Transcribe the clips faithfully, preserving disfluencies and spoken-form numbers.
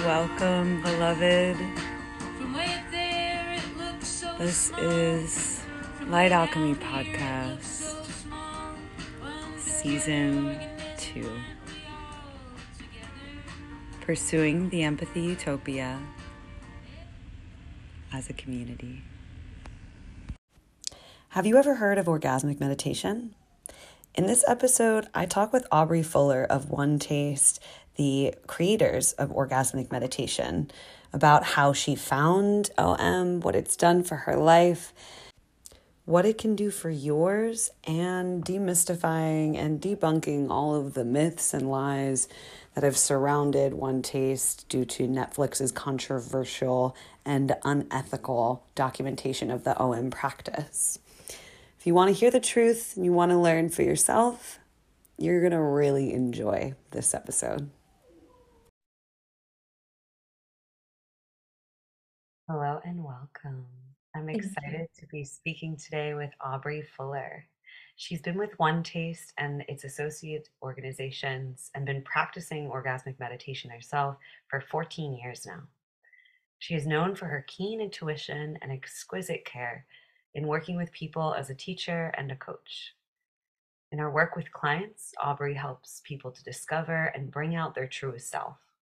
Welcome, beloved. This is Light Alchemy Podcast, Season two. Pursuing the Empathy Utopia as a community. Have you ever heard of orgasmic meditation? In this episode, I talk with Aubrey Fuller of One Taste, the creators of orgasmic meditation, about how she found O M, what it's done for her life, what it can do for yours, and demystifying and debunking all of the myths and lies that have surrounded One Taste due to Netflix's controversial and unethical documentation of the O M practice. If you want to hear the truth and you want to learn for yourself, you're going to really enjoy this episode. Hello and welcome. I'm excited to be speaking today with Aubrey Fuller. She's been with One Taste and its associate organizations and been practicing orgasmic meditation herself for fourteen years now. She is known for her keen intuition and exquisite care in working with people as a teacher and a coach. In her work with clients, Aubrey helps people to discover and bring out their truest self.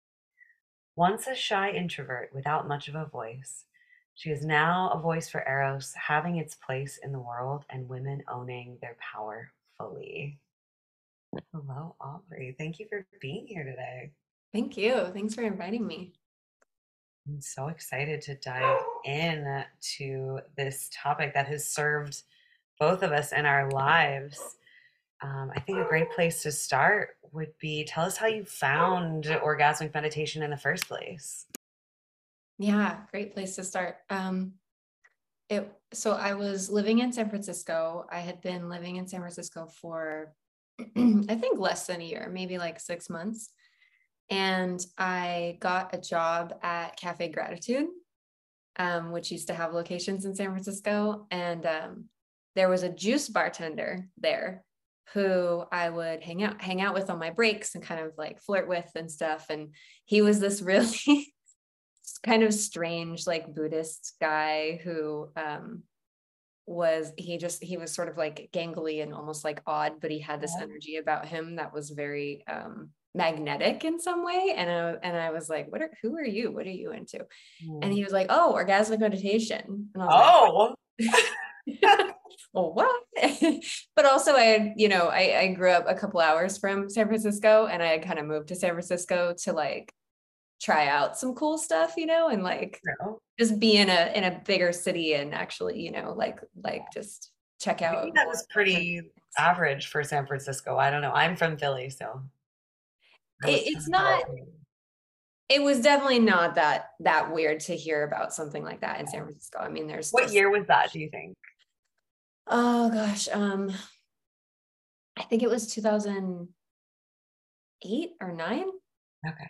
Once a shy introvert without much of a voice, she is now a voice for Eros having its place in the world and women owning their power fully. Hello, Aubrey. Thank you for being here today. Thank you. Thanks for inviting me. I'm so excited to dive in to this topic that has served both of us in our lives. Um, I think a great place to start would be, tell us how you found orgasmic meditation in the first place. Yeah, great place to start. Um, it so I was living in San Francisco. I had been living in San Francisco for I think less than a year, maybe like six months. And I got a job at Cafe Gratitude, um, which used to have locations in San Francisco. And um, there was a juice bartender there who I would hang out hang out with on my breaks and kind of like flirt with and stuff. And he was this really kind of strange, like Buddhist guy who um, was, he just, he was sort of like gangly and almost like odd, but he had this energy about him that was very um, magnetic in some way. And I, and I was like, what are, who are you? What are you into? Mm. And he was like, oh, orgasmic meditation. And I was oh. like, well, what? But also I, you know, I, I grew up a couple hours from San Francisco, and I had kind of moved to San Francisco to like try out some cool stuff, you know, and like no. just be in a, in a bigger city and actually, you know, like, like just check out. I think that was pretty average for San Francisco. I don't know. I'm from Philly, so. It, it's not, it was definitely not that, that weird to hear about something like that in San Francisco. I mean, there's What just, year was that, do you think? Oh gosh. Um, I think it was two thousand eight or nine. Okay.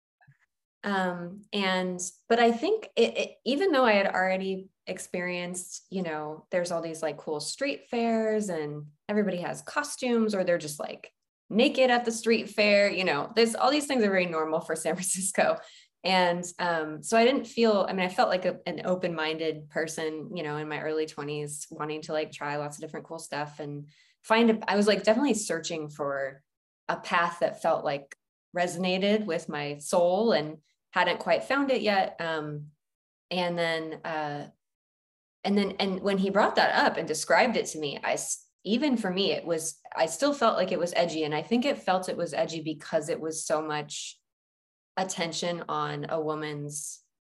Um, and, but I think it, it, even though I had already experienced, you know, there's all these like cool street fairs and everybody has costumes, or they're just like naked at the street fair, you know, there's all these things are very normal for San Francisco. And um, so I didn't feel, I mean, I felt like a, an open-minded person, you know, in my early twenties, wanting to like try lots of different cool stuff and find, a, I was like definitely searching for a path that felt like resonated with my soul and hadn't quite found it yet. Um, and then, uh, and then, and when he brought that up and described it to me, I, even for me, it was, I still felt like it was edgy. And I think it felt it was edgy because it was so much attention on a woman's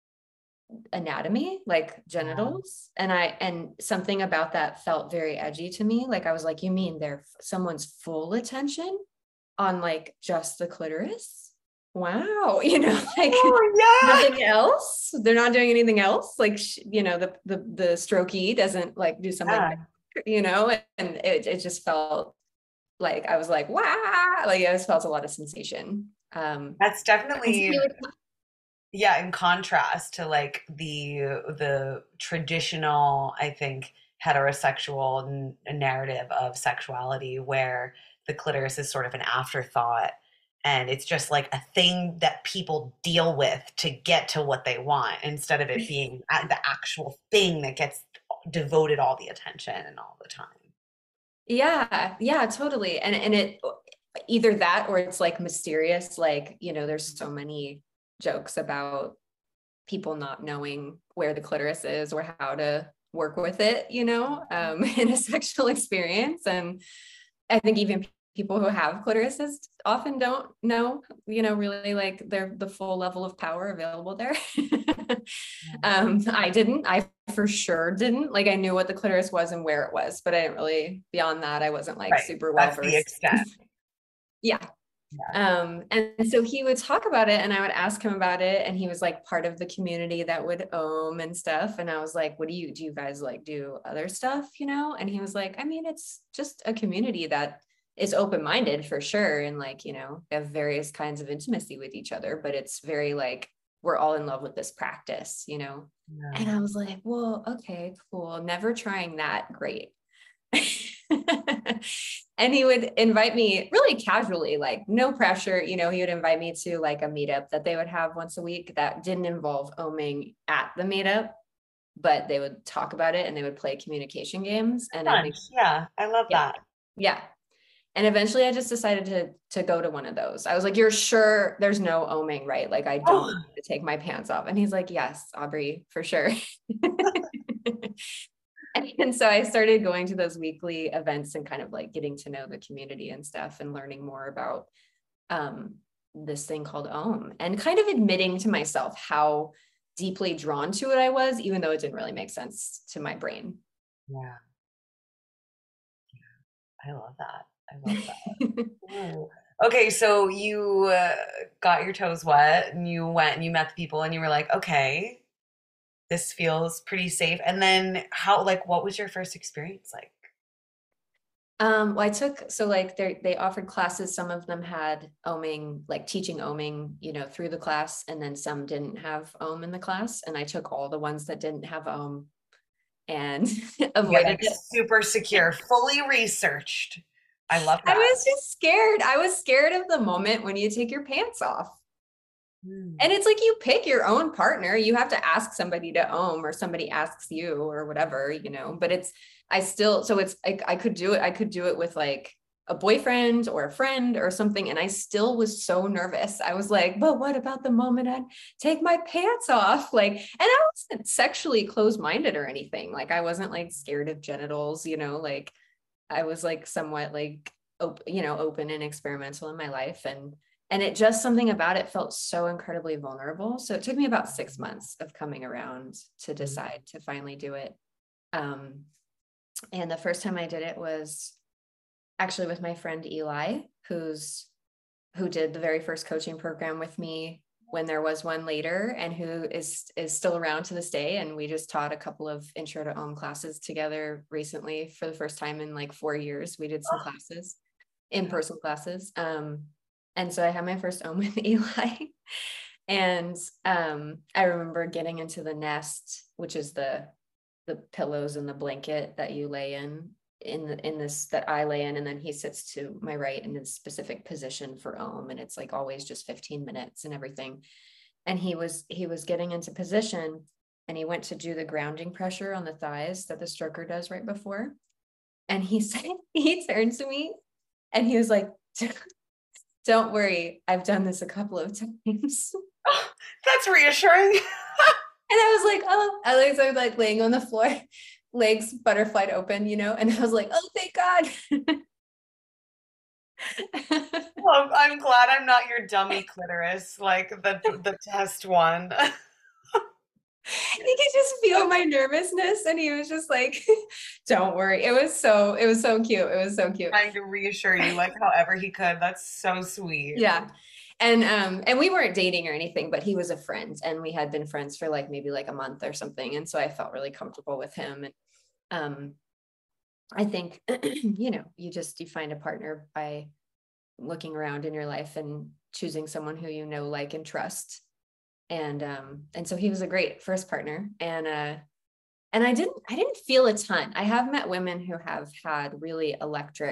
anatomy, like genitals. And I, and something about that felt very edgy to me. Like, I was like, you mean they're someone's full attention on like just the clitoris? Wow. You know, like oh, yeah. nothing else. They're not doing anything else. Like, you know, the, the, the strokey doesn't like do something, yeah. you know, and it, it just felt like, I was like, wow. Like I just felt a lot of sensation. Um, That's definitely, yeah, in contrast to like the the traditional, I think, heterosexual n- narrative of sexuality, where the clitoris is sort of an afterthought and it's just like a thing that people deal with to get to what they want instead of it being a- the actual thing that gets devoted all the attention and all the time. Yeah, yeah, totally. And and it either that or it's like mysterious, like, you know, there's so many jokes about people not knowing where the clitoris is or how to work with it, you know, um, in a sexual experience. And I think even people who have clitorises often don't know, you know, really like their the full level of power available there. um, I didn't. I for sure didn't. Like I knew what the clitoris was and where it was, but I didn't really beyond that. I wasn't like Right. super well That's the versed. extent. Yeah. Yeah. Um, and so he would talk about it and I would ask him about it. And he was like part of the community that would ohm and stuff. And I was like, what do you, do you guys like do other stuff, you know? And he was like, I mean, it's just a community that is open-minded for sure. And like, you know, they have various kinds of intimacy with each other, but it's very like, we're all in love with this practice, you know? Yeah. And I was like, well, okay, cool. Never trying that. Great. And he would invite me really casually, like no pressure, you know, he would invite me to like a meetup that they would have once a week that didn't involve oming at the meetup, but they would talk about it and they would play communication games. And I Fun. think, Yeah, I love yeah, that. yeah. And eventually I just decided to to go to one of those. I was like, you're sure there's no oming, right? Like I don't Oh, need to take my pants off. And he's like, yes, Aubrey, for sure. And so I started going to those weekly events and kind of like getting to know the community and stuff and learning more about um, this thing called Ohm and kind of admitting to myself how deeply drawn to it I was, even though it didn't really make sense to my brain. yeah. I love that. I love that. Whoa. Okay, so you uh, got your toes wet and you went and you met the people and you were like, okay, this feels pretty safe. And then how, like, what was your first experience like? Um, well, I took, so like they they offered classes, some of them had oming, like teaching oming, you know, through the class, and then some didn't have ohm in the class. And I took all the ones that didn't have ohm and Yeah, avoided like it. super secure, fully researched. I love I that. was just scared. I was scared of the moment when you take your pants off. Hmm. And it's like you pick your own partner. You have to ask somebody to ohm or somebody asks you or whatever, you know, but it's, I still, so it's, I, I could do it. I could do it with like a boyfriend or a friend or something. And I still was so nervous. I was like, but what about the moment I take my pants off? Like, and I wasn't sexually closed-minded or anything. Like I wasn't like scared of genitals, you know, like I was like somewhat like, op- you know, open and experimental in my life. And and it just something about it felt so incredibly vulnerable. So it took me about six months of coming around to decide to finally do it. Um, and the first time I did it was actually with my friend Eli, who's who did the very first coaching program with me when there was one later, and who is is still around to this day. And we just taught a couple of intro to Om classes together recently for the first time in like four years. We did some classes, in-person classes. Um, and so I had my first Om with Eli. And um, I remember getting into the nest, which is the the pillows and the blanket that you lay in in the, in this that I lay in, and then he sits to my right in a specific position for Om, and it's like always just fifteen minutes and everything. And he was he was getting into position, and he went to do the grounding pressure on the thighs that the stroker does right before. And he said, he turned to me and he was like, don't worry, I've done this a couple of times. Oh, that's reassuring. And I was like, oh, I was like, like laying on the floor, legs butterflied open, you know, and I was like, oh, thank God. Well, I'm glad I'm not your dummy clitoris, like the the test one. He could just feel my nervousness, and he was just like, don't worry. It was so, it was so cute. It was so cute. Trying to reassure you, like however he could. That's so sweet. Yeah. And um and we weren't dating or anything, but he was a friend, and we had been friends for like maybe like a month or something. And so I felt really comfortable with him. And um I think you know, you just you find a partner by looking around in your life and choosing someone who you know, like, and trust. And um and so he was a great first partner. And uh and I didn't I didn't feel a ton. I have met women who have had really electric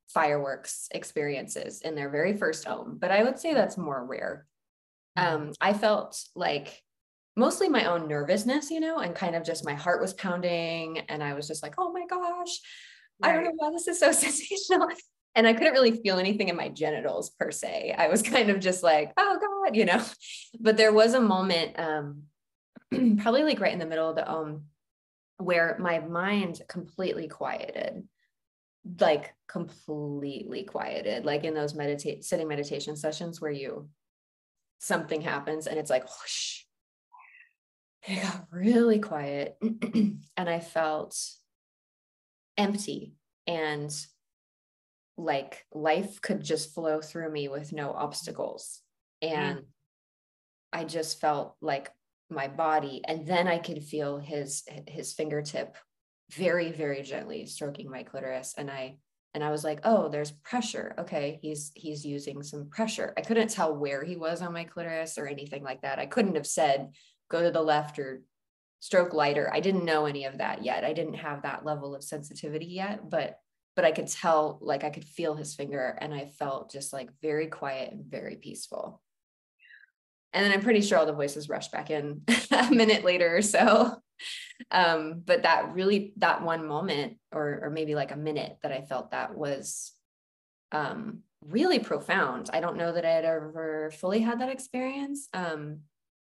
fireworks experiences in their very first Om, but I would say that's more rare. Um, I felt like mostly my own nervousness, you know, and kind of just my heart was pounding and I was just like, oh my gosh, I don't know Right. why this is so sensational. And I couldn't really feel anything in my genitals per se. I was kind of just like, oh God, you know, but there was a moment, um, probably like right in the middle of the Om, where my mind completely quieted, like completely quieted, like in those meditate sitting meditation sessions where you, something happens and it's like, whoosh, it got really quiet. And I felt empty and like life could just flow through me with no obstacles. Mm. And I just felt like my body, and then I could feel his his fingertip very, very gently stroking my clitoris. And I and I was like, oh, there's pressure. Okay, he's he's using some pressure. I couldn't tell where he was on my clitoris or anything like that. I couldn't have said, go to the left or stroke lighter. I didn't know any of that yet. I didn't have that level of sensitivity yet, but but I could tell, like I could feel his finger, and I felt just like very quiet and very peaceful. And then I'm pretty sure all the voices rushed back in a minute later or so. Um, but that really, that one moment, or or maybe like a minute that I felt that was um, really profound. I don't know that I had ever fully had that experience. Um,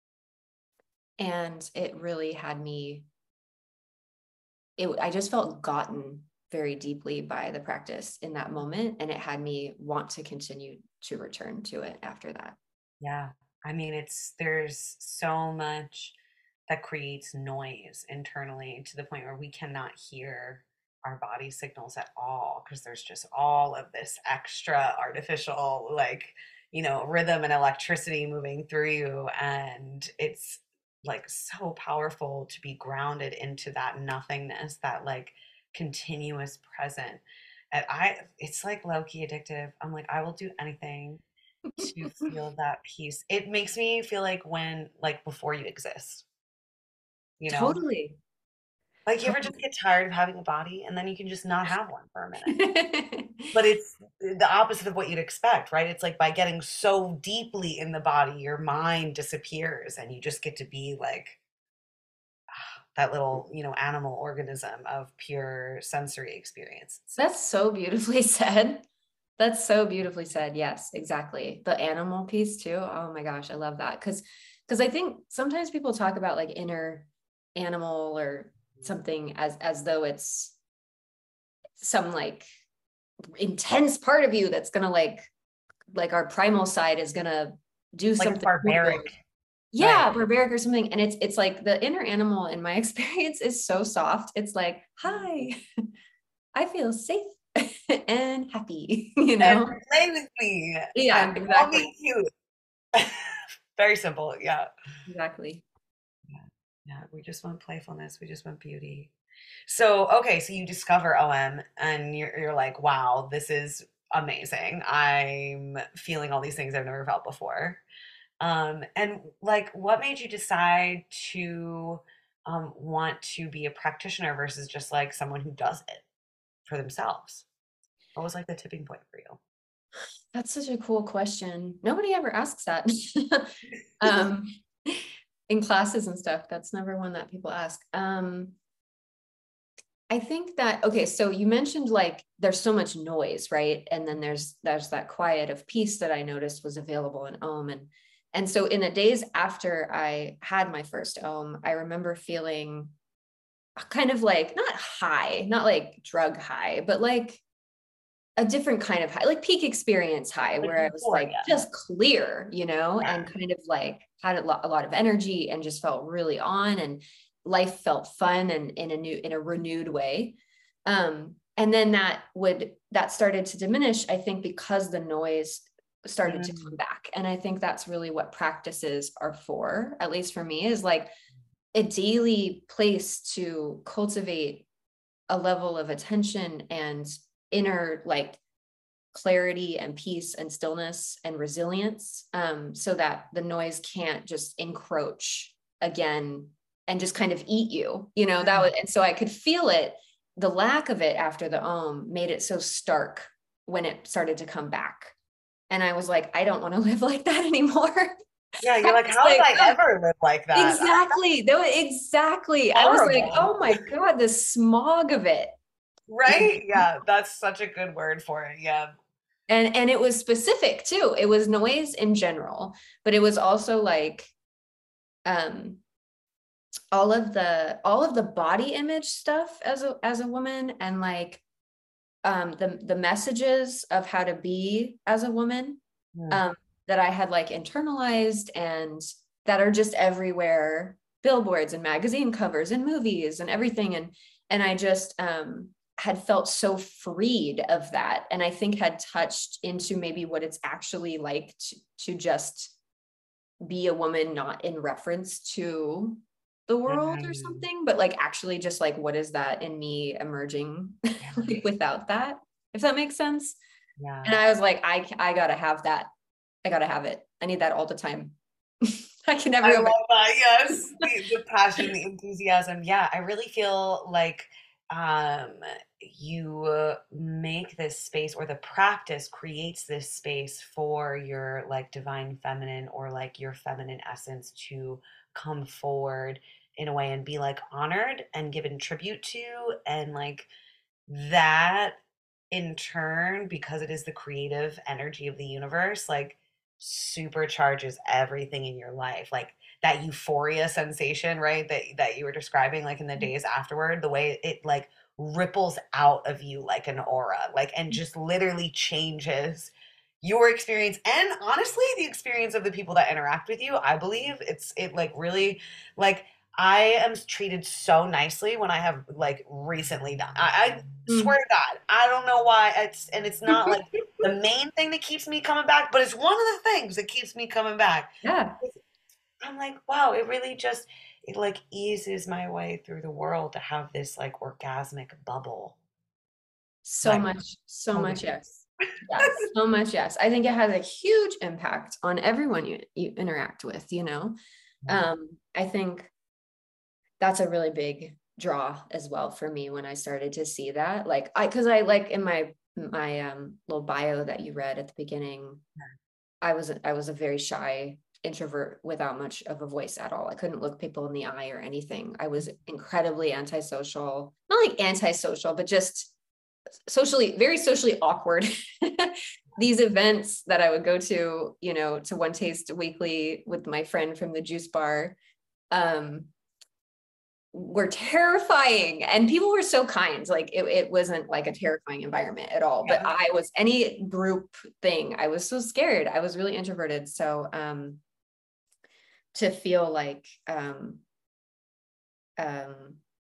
and it really had me, it, I just felt gotten very deeply by the practice in that moment. And it had me want to continue to return to it after that. Yeah. I mean, it's there's so much that creates noise internally to the point where we cannot hear our body signals at all because there's just all of this extra artificial, like, you know, rhythm and electricity moving through you. And it's like so powerful to be grounded into that nothingness, that like continuous present. And I, it's like low key addictive. I'm like, I will do anything to feel that peace. It makes me feel like when, like before you exist, you know? Totally. Like you ever just Totally. get tired of having a body and then you can just not have one for a minute. But it's the opposite of what you'd expect, right? It's like by getting so deeply in the body, your mind disappears and you just get to be like that little, you know, animal organism of pure sensory experience. That's so beautifully said. That's so beautifully said. Yes, exactly. The animal piece too. Oh my gosh, I love that. Cause, because I think sometimes people talk about like inner animal or something as as though it's some like intense part of you that's gonna like like our primal side is gonna do Like it's something cool. barbaric, right? Yeah, barbaric or something. And it's it's like the inner animal in my experience is so soft. It's like, hi, I feel safe and happy, you And know? play with me Yeah, and call exactly. me cute. Very simple, yeah. Exactly. Yeah, yeah, we just want playfulness, we just want beauty. So, okay, so you discover O M and you're you're like, wow, this is amazing. I'm feeling all these things I've never felt before. Um, and like, what made you decide to um, want to be a practitioner versus just like someone who does it for themselves? What was like the tipping point for That's such a cool question. Nobody ever asks that. you? um, in classes and stuff. That's never one that people ask. Um, I think that, okay, so you mentioned like there's so much noise, right? And then there's there's that quiet of peace that I noticed was available in Om. And and so in the days after I had my first Om, I remember feeling kind of like not high, not like drug high, but like a different kind of high, like peak experience high, Like where I was like euphoria. just clear, you know, and Yeah. kind of like had a lot, a lot of energy and just felt really on, and life felt fun and in a new, in a renewed way. Um, and then that would, that started to diminish, I think, because the noise started to come Mm, back. And I think that's really what practices are for, at least for me, is like a daily place to cultivate a level of attention and inner like clarity and peace and stillness and resilience, um, so that the noise can't just encroach again and just kind of eat you, you know, that mm, was, and so I could feel it. The lack of it after the Om made it so stark when it started to come back. And I was like, I don't want to live like that anymore. Yeah, I you're like, was how did like, I oh, ever live like that? exactly. Though exactly. I was like, Horrible. oh my God, the smog of it. Right? Yeah, that's such a good word for it. Yeah. And and it was specific too. It was noise in general, but it was also like um all of the all of the body image stuff as a as a woman, and like um the the messages of how to be as a woman, Mm. um that I had like internalized, and that are just everywhere, billboards and magazine covers and movies and everything. and and I just um had felt so freed of that, and I think had touched into maybe what it's actually like to, to just be a woman, not in reference to the world or Mm. something, but like actually just like, what is that in me emerging Yeah. like without that, if that makes sense. Yeah. And I was like, I I gotta have that. I gotta have it. I need that all the time. I can never I go back. love that. Yes. The, the passion, the enthusiasm. Yeah, I really feel like um, you uh, make this space, or the practice creates this space for your like divine feminine, or like your feminine essence to come forward in a way and be like honored and given tribute to. And like that in turn, because it is the creative energy of the universe, like supercharges everything in your life. Like that euphoria sensation, right? That that you were describing, like in the days afterward, the way it like ripples out of you like an aura, like, and just literally changes your experience, and honestly the experience of the people that interact with you. I believe it's it like really like I am treated so nicely when I have like recently done. I, I swear Mm. to God, I don't know why. It's and it's not like the main thing that keeps me coming back, but it's one of the things that keeps me coming back. Yeah. I'm like, wow, it really just it like eases my way through the world to have this like orgasmic bubble. So Like much, so totally. much, yes. Yes, so much, yes. I think it has a huge impact on everyone you, you interact with, you know. Yeah. Um, I think that's a really big draw as well for me when I started to see that. Like I because I like in my my um little bio that you read at the beginning, I was I was a very shy introvert without much of a voice at all. I couldn't look people in the eye or anything. I was incredibly antisocial. Not like antisocial, but just socially, very socially awkward. These events that I would go to, you know, to One Taste Weekly with my friend from the juice bar, um, were terrifying, and people were so kind. Like it, it wasn't like a terrifying environment at all, but Yeah. I was, any group thing, I was so scared. I was really introverted. So um to feel like um um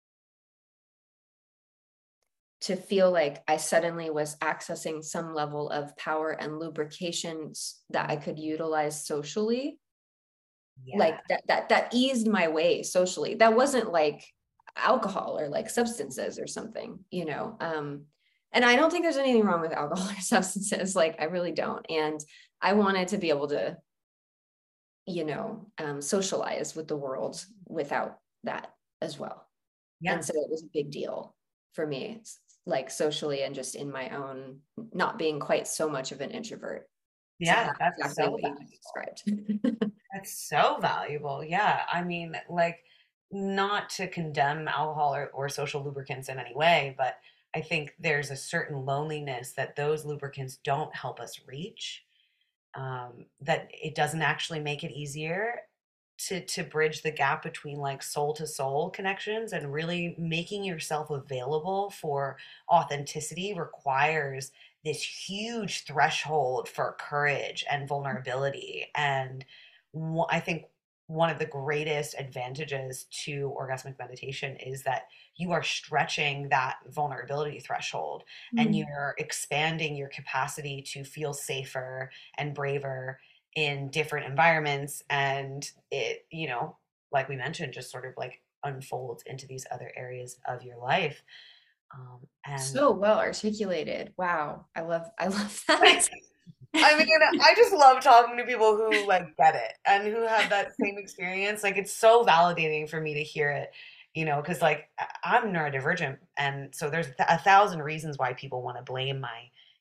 to feel like I suddenly was accessing some level of power and lubrications that I could utilize socially, Yeah. like that that that eased my way socially. That wasn't like alcohol or like substances or something, you know. Um, and I don't think there's anything wrong with alcohol or substances. Like I really don't. And I wanted to be able to, you know, um, socialize with the world without that as well. Yeah. And so it was a big deal for me, like socially and just in my own, not being quite so much of an introvert, to Yeah. have That's exactly so what you just valuable. described. That's so valuable. Yeah. I mean, like, not to condemn alcohol or, or social lubricants in any way, but I think there's a certain loneliness that those lubricants don't help us reach. Um, that it doesn't actually make it easier to to bridge the gap between like soul to soul connections, and really making yourself available for authenticity requires this huge threshold for courage and vulnerability. And wh- I think one of the greatest advantages to orgasmic meditation is that you are stretching that vulnerability threshold, and Mm. you're expanding your capacity to feel safer and braver in different environments. And it, you know, like we mentioned, just sort of like unfolds into these other areas of your life. Um, and So well articulated. Wow. I love, I love that. I mean, I just love talking to people who like get it and who have that same experience. Like it's so validating for me to hear it, you know, because like I- I'm neurodivergent, and so there's a thousand reasons why people want to blame my,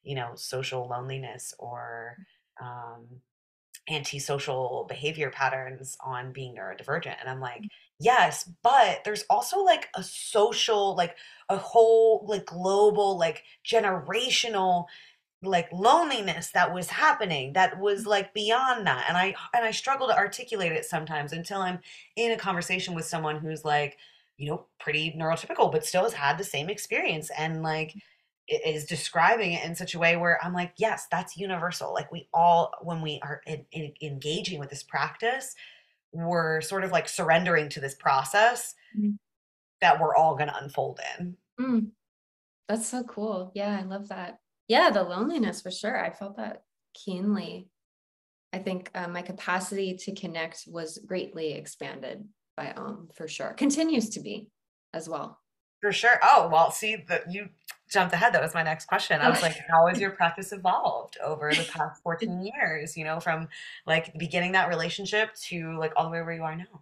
you know, social loneliness or um, antisocial behavior patterns on being neurodivergent. And I'm like, yes, but there's also like a social, like a whole, like global, like generational, like loneliness that was happening that was like beyond that. And I and I struggle to articulate it sometimes until I'm in a conversation with someone who's like, you know, pretty neurotypical, but still has had the same experience and like is describing it in such a way where I'm like, yes, that's universal. Like we all, when we are in, in, engaging with this practice, we're sort of like surrendering to this process Mm. that we're all going to unfold in. Mm. That's so cool. Yeah, I love that. Yeah, the loneliness for sure. I felt that keenly. I think uh, my capacity to connect was greatly expanded by Om for sure. Continues to be as well. For sure. Oh, well, see that you jumped ahead. That was my next question. I was like, how has your practice evolved over the past fourteen years, you know, from like beginning that relationship to like all the way where you are now?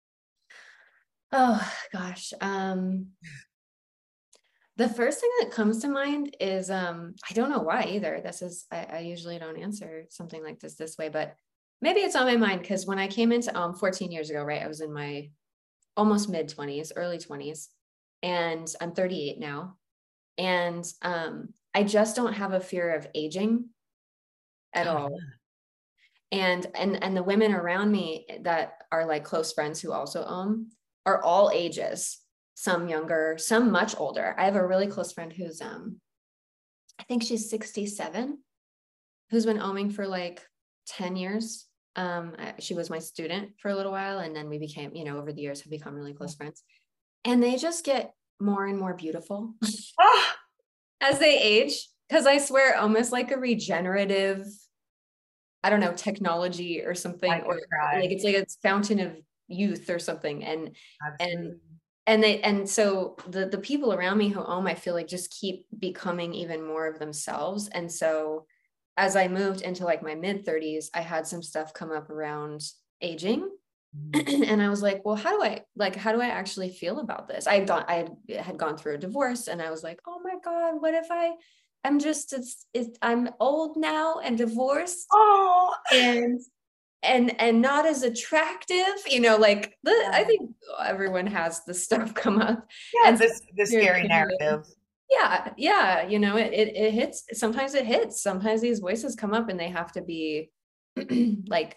Oh gosh. Um, the first thing that comes to mind is um, I don't know why either. This is I, I usually don't answer something like this this way, but maybe it's on my mind because when I came into um fourteen years ago, right, I was in my almost mid twenties, early twenties, and I'm thirty-eight now. And um, I just don't have a fear of aging at Oh, all. And and and the women around me that are like close friends who also own are all ages, some younger, some much older. I have a really close friend who's um, I think she's sixty-seven, who's been oming for like ten years. Um, I, she was my student for a little while, and then we became, you know, over the years have become really close friends. And they just get more and more beautiful oh, as they age. Because I swear, almost like a regenerative, I don't know, technology or I something, or could cry. like it's like a fountain of youth or something. And and Absolutely. and they and so the the people around me who own, I feel like just keep becoming even more of themselves. And so as I moved into like my mid thirties, I had some stuff come up around aging. Mhm. And I was like, well, how do I like how do I actually feel about this? I had gone I had, had gone through a divorce, and I was like, oh my God, what if I I'm just it's, it's I'm old now and divorced Oh, and and and not as attractive, you know, like the I yeah. think everyone has this stuff come up. Yeah, And so this this you're scary kind of narrative. yeah, yeah, you know, it, it it hits, sometimes it hits, sometimes these voices come up and they have to be like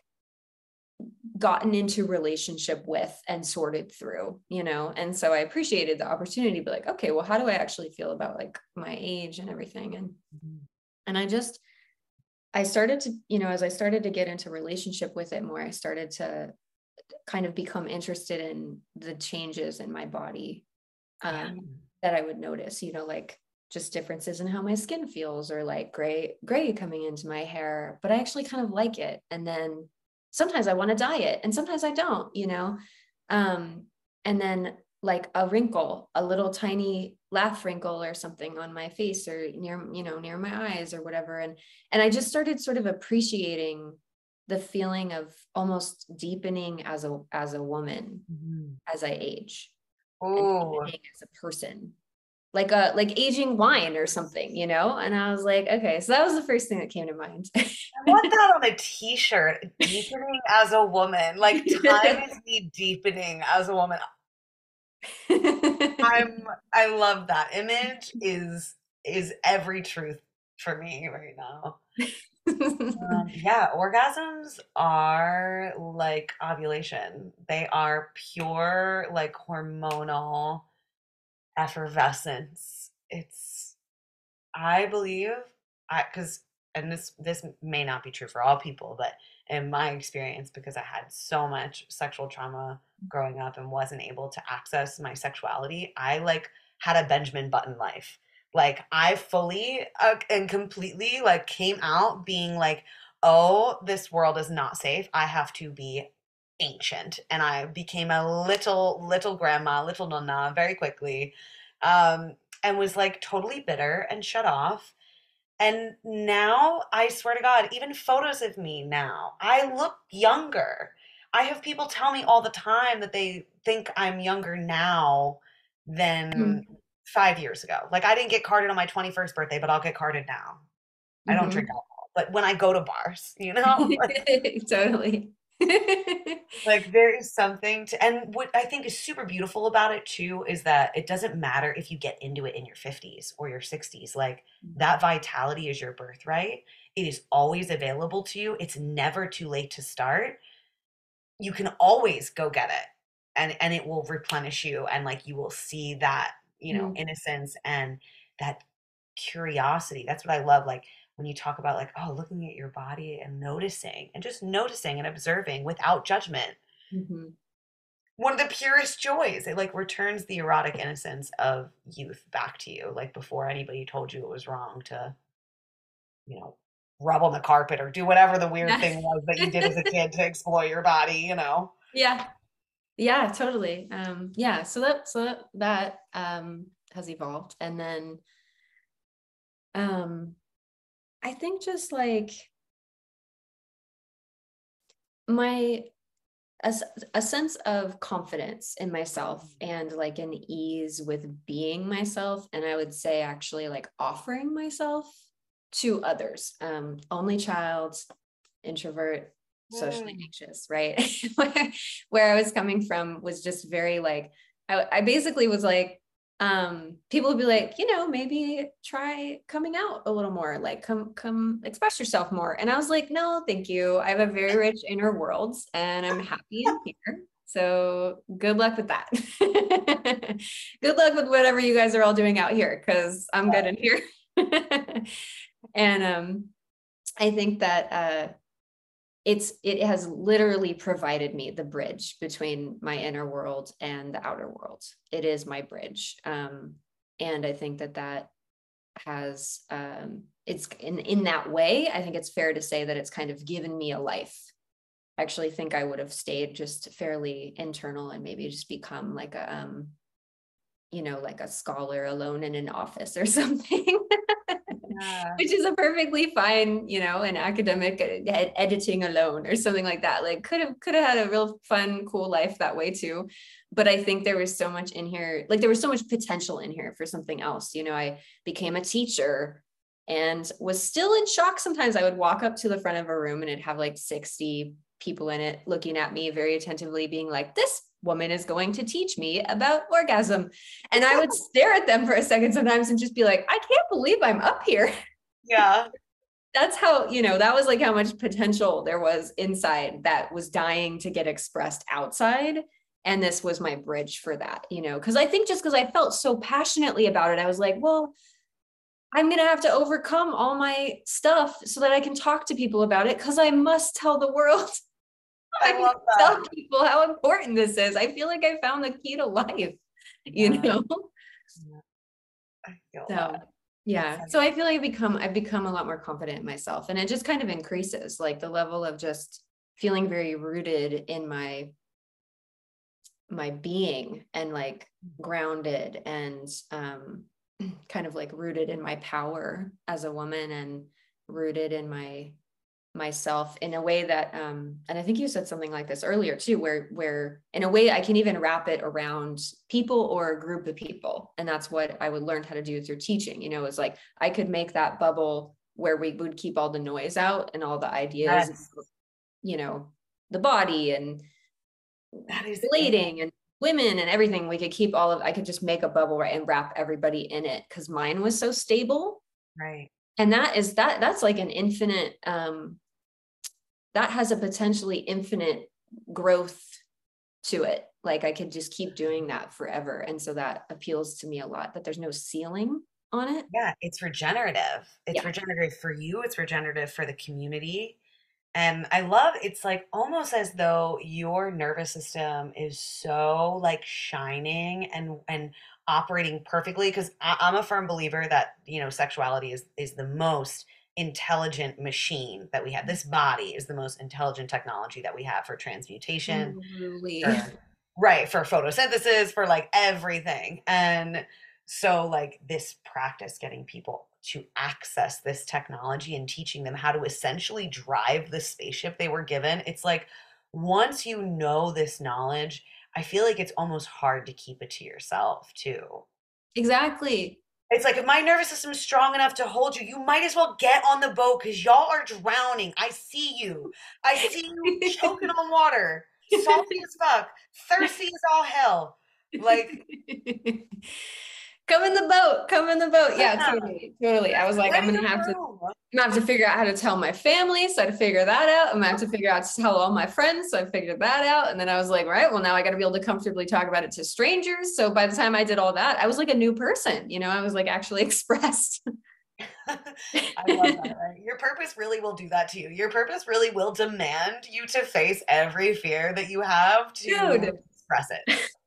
gotten into relationship with and sorted through, you know. And so I appreciated the opportunity to be like, okay, well, how do I actually feel about like my age and everything? And Mhm. and I just I started to, you know, as I started to get into relationship with it more, I started to kind of become interested in the changes in my body Yeah. um, that I would notice, you know, like just differences in how my skin feels, or like gray, gray coming into my hair, but I actually kind of like it. And then sometimes I want to dye it and sometimes I don't, you know? Um, and then like a wrinkle, a little tiny laugh wrinkle or something on my face or near, you know, near my eyes or whatever. And, and I just started sort of appreciating the feeling of almost deepening as a, as a woman Mhm. as I age, and Oh, deepening as a person, like a like aging wine or something, you know. And I was like, okay, so that was the first thing that came to mind. I want that on a t-shirt. Deepening as a woman. Like time is me deepening as a woman. I'm I love that image is is every truth for me right now. Um, yeah, orgasms are like ovulation. They are pure like hormonal effervescence. It's I believe I because and this this may not be true for all people, but in my experience, because I had so much sexual trauma growing up and wasn't able to access my sexuality, I like had a Benjamin Button life. Like I fully uh, and completely like came out being like, "Oh, this world is not safe. I have to be ancient." And I became a little little grandma, little nonna very quickly. Um, and was like totally bitter and shut off. And now, I swear to God, even photos of me now, I look younger. I have people tell me all the time that they think I'm younger now than five years ago. Like, I didn't get carded on my twenty-first birthday, but I'll get carded now. I don't drink Mhm. alcohol, but when I go to bars, you know, Totally. like there is something to, and what I think is super beautiful about it too is that it doesn't matter if you get into it in your fifties or your sixties. Like that vitality is your birthright. It is always available to you. It's never too late to start. You can always go get it, and and it will replenish you, and like you will see that, you know, Mhm. innocence and that curiosity. That's what I love. Like when you talk about like, oh, looking at your body and noticing and just noticing and observing without judgment. Mhm. One of the purest joys. It like returns the erotic innocence of youth back to you, like before anybody told you it was wrong to, you know, rub on the carpet or do whatever the weird Yeah. thing was that you did as a kid to exploit your body, you know. Yeah. Yeah, totally. Um, yeah, so that so that, that um has evolved. And then um I think just like my a, s- a sense of confidence in myself and like an ease with being myself, and I would say actually like offering myself to others. Um only child, introvert, socially Mm. anxious, right? where, where I was coming from was just very like, I, I basically was like, um, people would be like, you know, maybe try coming out a little more, like come, come express yourself more. And I was like, no, thank you. I have a very rich inner world and I'm happy in here. So good luck with that. Good luck with whatever you guys are all doing out here, because I'm good in here. And um, I think that uh, it's it has literally provided me the bridge between my inner world and the outer world. It is my bridge, um, and I think that that has um, it's in in that way. I think it's fair to say that it's kind of given me a life. I actually think I would have stayed just fairly internal and maybe just become like a um, you know, like a scholar alone in an office or something. Yeah. Which is a perfectly fine, you know, an academic ed- editing alone or something like that. Like could have could have had a real fun, cool life that way too. But I think there was so much in here, like there was so much potential in here for something else. You know, I became a teacher and was still in shock. Sometimes I would walk up to the front of a room and it'd have like sixty people in it looking at me very attentively, being like, this woman is going to teach me about orgasm. And I would stare at them for a second sometimes and just be like, I can't believe I'm up here. Yeah. That's how, you know, that was like how much potential there was inside that was dying to get expressed outside. And this was my bridge for that, you know, because I think just because I felt so passionately about it, I was like, well, I'm going to have to overcome all my stuff so that I can talk to people about it because I must tell the world. I I must love that. tell people how important this is. I feel like I found the key to life, you Yeah. know? Yeah. I feel So that. That's yeah. such So I feel like I've become I've become a lot more confident in myself. And it just kind of increases like the level of just feeling very rooted in my my being and like grounded and um kind of like rooted in my power as a woman and rooted in my myself in a way that um and I think you said something like this earlier too, where where in a way I can even wrap it around people or a group of people. And that's what I would learn how to do through teaching. You know, it's like I could make that bubble where we would keep all the noise out and all the ideas, yes. you know, the body and That is it. relating and women and everything. We could keep all of, I could just make a bubble, right, and wrap everybody in it because mine was so stable. Right. And that is that that's like an infinite um that has a potentially infinite growth to it. Like I could just keep doing that forever. And so that appeals to me a lot, that there's no ceiling on it. Yeah, it's regenerative. It's Yeah. regenerative for you, it's regenerative for the community. And I love it's like almost as though your nervous system is so like shining and and operating perfectly because I'm a firm believer that, you know, sexuality is is the most intelligent machine that we have. This body is the most intelligent technology that we have for transmutation, Truly. for right, for photosynthesis, for like everything. And so like this practice getting people to access this technology and teaching them how to essentially drive the spaceship they were given. It's like once you know this knowledge, I feel like it's almost hard to keep it to yourself too. Exactly. It's like if my nervous system is strong enough to hold you, you might as well get on the boat because y'all are drowning. I see you. I see you choking on water, salty as fuck, thirsty as all hell. Like, Come in the boat, come in the boat. Yeah, yeah, totally, totally. I was like, I'm ready to gonna have to, room. I'm gonna have to figure out how to tell my family. So I had to figure that out. I'm gonna have to figure out to tell all my friends. So I figured that out. And then I was like, right, well, now I got to be able to comfortably talk about it to strangers. So by the time I did all that, I was like a new person, you know, I was like actually expressed. I love that, right? Your purpose really will do that to you. Your purpose really will demand you to face every fear that you have to Dude. express it.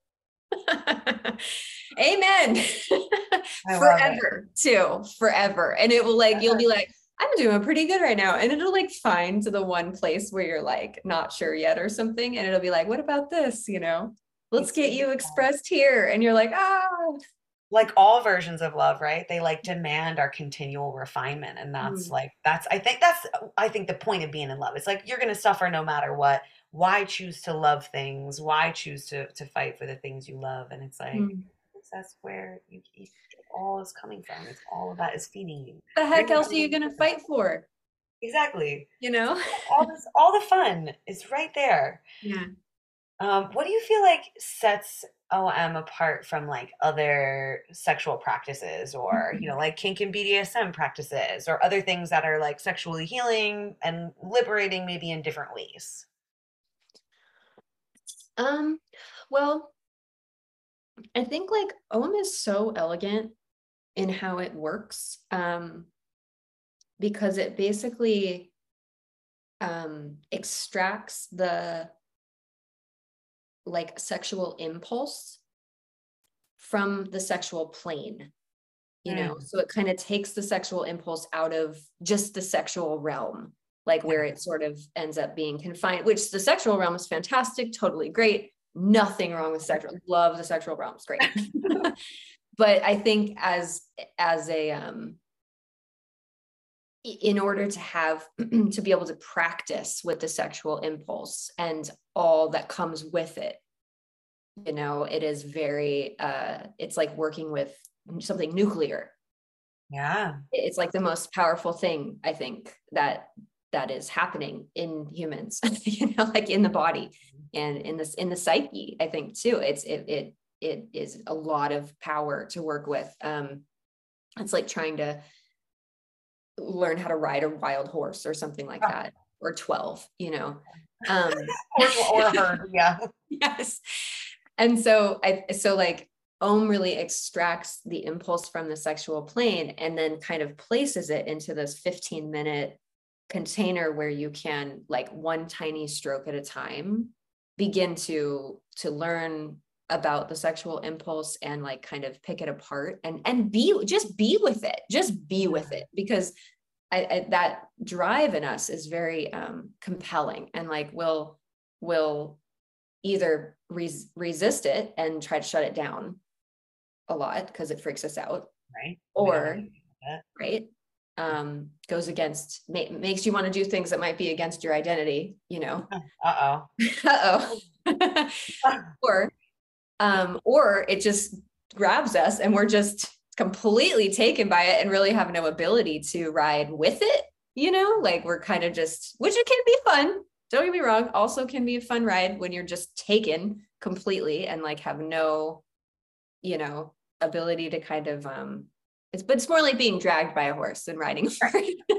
Amen. I love it. Forever too, forever. And it will like, you'll be like, I'm doing pretty good right now. And it'll like find to the one place where you're like not sure yet or something. And it'll be like, what about this? You know, let's get you expressed here. And you're like, ah. Like all versions of love, right? They like demand our continual refinement. And that's Mm. like, that's, I think that's, I think the point of being in love. It's like, you're going to suffer no matter what. Why choose to love things? Why choose to, to fight for the things you love? And it's like, Mm. that's where you, it all is coming from. It's all of that is feeding you. The heck else are you going to fight for? Exactly. You know? All this, all the fun is right there. Yeah. Um, what do you feel like sets O M apart from like other sexual practices or, you know, like kink and B D S M practices or other things that are like sexually healing and liberating maybe in different ways? Um, well, I think like O M is so elegant in how it works. Um, because it basically um extracts the like sexual impulse from the sexual plane, you know, Mm. so it kind of takes the sexual impulse out of just the sexual realm, like where it sort of ends up being confined, which the sexual realm is fantastic, totally great, nothing wrong with sexual, love the sexual realm, it's great. But I think as as a um in order to have to be able to practice with the sexual impulse and all that comes with it, you know, it is very uh it's like working with something nuclear. Yeah. It's like the most powerful thing I think that that is happening in humans, you know, like in the body and in this in the psyche. I think too, it's it it it is a lot of power to work with. Um it's like trying to learn how to ride a wild horse or something like that, or twelve, you know. Um or, or her, yeah. yes. And so I so like O M really extracts the impulse from the sexual plane and then kind of places it into this fifteen minute container where you can, like one tiny stroke at a time, begin to to learn about the sexual impulse and like kind of pick it apart and and be just be with it just be with it because I, I that drive in us is very um compelling and like we'll will either res- resist it and try to shut it down a lot because it freaks us out, Right. or right um goes against ma- makes you want to do things that might be against your identity, you know. Uh-oh. Uh-oh. or um or it just grabs us and we're just completely taken by it and really have no ability to ride with it, you know, like we're kind of just, which it can be fun, don't get me wrong, also can be a fun ride when you're just taken completely and like have no, you know, ability to kind of um it's but it's more like being dragged by a horse than riding a horse.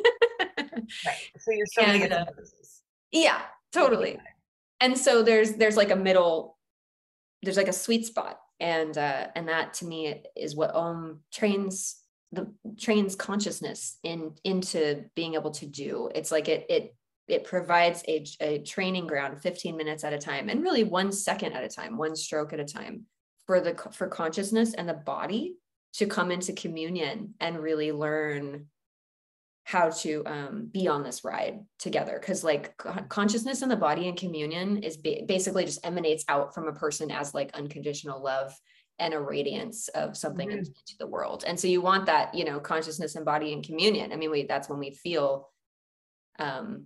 Right. So you're so many uh, places. yeah, totally. And so there's there's like a middle, there's like a sweet spot, and uh and that to me is what O M trains the trains consciousness in into being able to do. It's like it it it provides a, a training ground fifteen minutes at a time and really one second at a time, one stroke at a time for the for consciousness and the body to come into communion and really learn how to um, be on this ride together. Cause like consciousness and the body and communion is ba- basically just emanates out from a person as like unconditional love and a radiance of something mm-hmm. into the world. And so you want that, you know, consciousness and body and communion. I mean, we, that's when we feel um,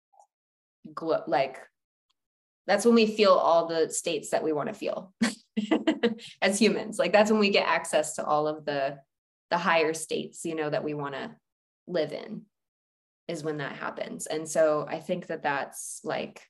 gl- like, that's when we feel all the states that we want to feel as humans. Like that's when we get access to all of the the higher states, you know, that we want to live in, is when that happens. And so I think that that's like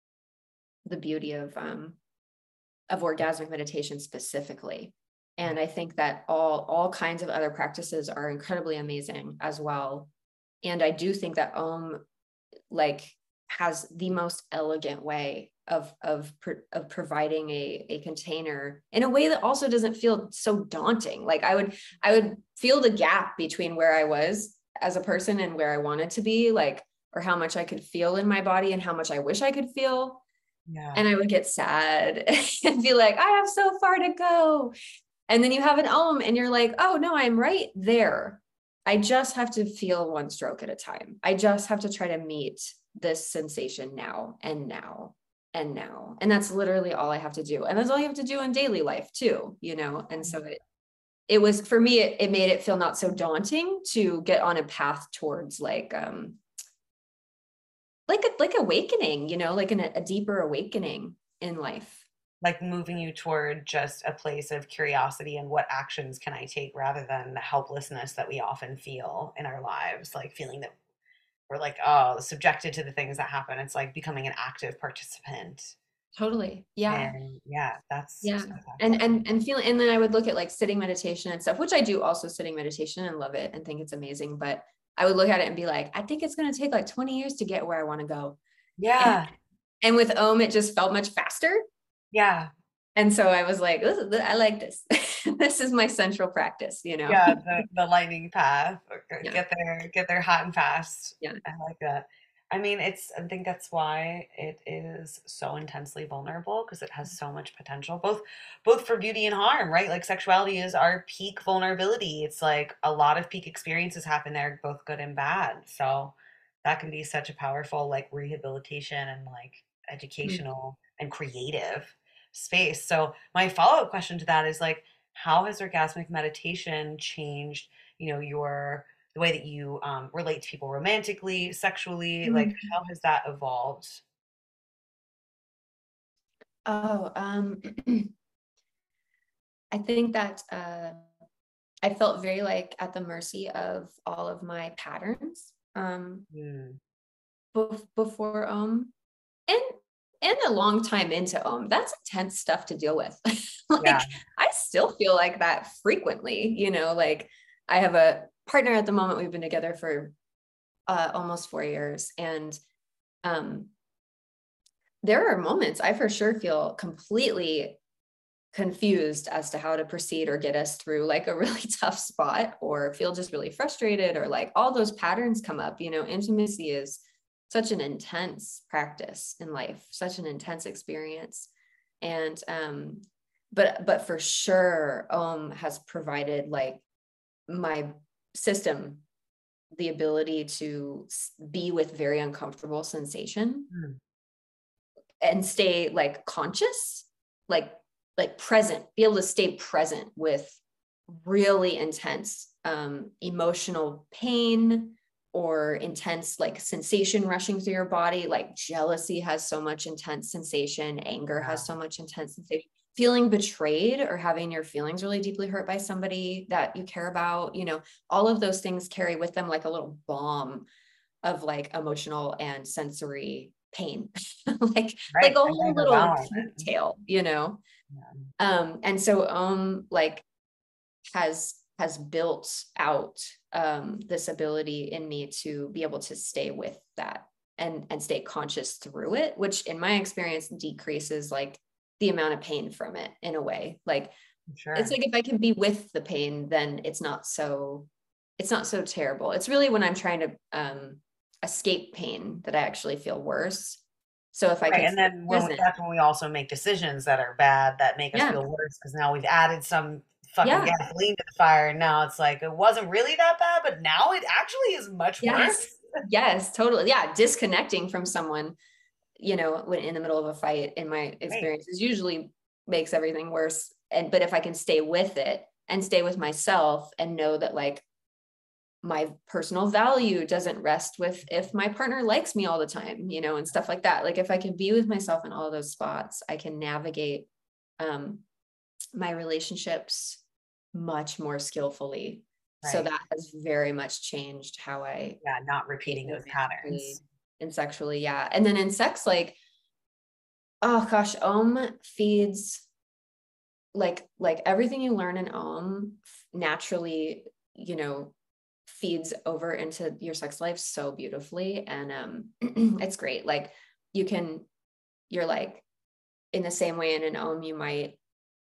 the beauty of, um, of orgasmic meditation specifically. And I think that all, all kinds of other practices are incredibly amazing as well. And I do think that Om like has the most elegant way of, of, of providing a, a container in a way that also doesn't feel so daunting. Like I would, I would feel the gap between where I was as a person and where I wanted to be, like, or how much I could feel in my body and how much I wish I could feel. Yeah. And I would get sad and be like, I have so far to go. And then you have an Om and you're like, oh no, I'm right there. I just have to feel one stroke at a time. I just have to try to meet this sensation now and now and now. And that's literally all I have to do. And that's all you have to do in daily life too, you know? And so it, it was, for me, it, it made it feel not so daunting to get on a path towards like, um, like a, like awakening, you know, like an, a deeper awakening in life. Like moving you toward just a place of curiosity and what actions can I take, rather than the helplessness that we often feel in our lives, like feeling that we're like, oh, subjected to the things that happen. It's like becoming an active participant. Totally. Yeah. And yeah, that's Yeah. And, spectacular. and, and feeling, and then I would look at like sitting meditation and stuff, which I do also sitting meditation and love it and think it's amazing. But I would look at it and be like, I think it's going to take like twenty years to get where I want to go. Yeah. And, and with Om, it just felt much faster. Yeah. And so I was like, this is, I like this. This is my central practice, you know? Yeah. The, the lightning path, Yeah. get there, get there hot and fast. Yeah. I like that. I mean, it's, I think that's why it is so intensely vulnerable, because it has so much potential, both, both for beauty and harm, right? Like sexuality is our peak vulnerability. It's like a lot of peak experiences happen there, both good and bad. So that can be such a powerful, like, rehabilitation and like Mm. educational and creative space. So my follow-up question to that is like, how has orgasmic meditation changed, you know, your the way that you um, relate to people romantically, sexually? Like, Mm. how has that evolved? Oh, um, I think that uh, I felt very like at the mercy of all of my patterns um, Mm, bef- before Om, and and a long time into Om. That's intense stuff to deal with. yeah. Like I still feel like that frequently. You know, like I have a partner at the moment. We've been together for uh, almost four years, and um, there are moments I for sure feel completely confused as to how to proceed or get us through like a really tough spot, or feel just really frustrated, or like all those patterns come up. You know, intimacy is such an intense practice in life, such an intense experience. And um but but for sure Om has provided like my system the ability to be with very uncomfortable sensation Mm, and stay like conscious, like like present, be able to stay present with really intense um, emotional pain or intense like sensation rushing through your body. Like jealousy has so much intense sensation, anger yeah. has so much intense sensation, feeling betrayed or having your feelings really deeply hurt by somebody that you care about, you know, all of those things carry with them like a little bomb of like emotional and sensory pain. like like Right. a And whole little overwhelming. cocktail, you know. Yeah. Um and so um like has has built out um this ability in me to be able to stay with that and and stay conscious through it, which in my experience decreases like the amount of pain from it in a way. Like it's Sure. like if I can be with the pain, then it's not so it's not so terrible. It's really when I'm trying to um escape pain that I actually feel worse. So if I Right. can And stay then when we, present, that's when we also make decisions that are bad, that make us yeah, feel worse, because now we've added some fucking yeah, gasoline to the fire. And now it's like, it wasn't really that bad, but now it actually is much worse. yes, yes, totally. Yeah, disconnecting from someone, you know, when in the middle of a fight, in my Right. experiences, usually makes everything worse. And but if I can stay with it and stay with myself and know that like my personal value doesn't rest with if my partner likes me all the time, you know, and stuff like that. Like if I can be with myself in all those spots, I can navigate um, my relationships much more skillfully So Right. that has very much changed how I Yeah, not relate repeating those romantically patterns. and sexually. Yeah. And then in sex, like, oh gosh, Om feeds like like everything you learn in Om naturally, you know, feeds over into your sex life so beautifully. And um it's great. Like you can, you're like in the same way in an Om, you might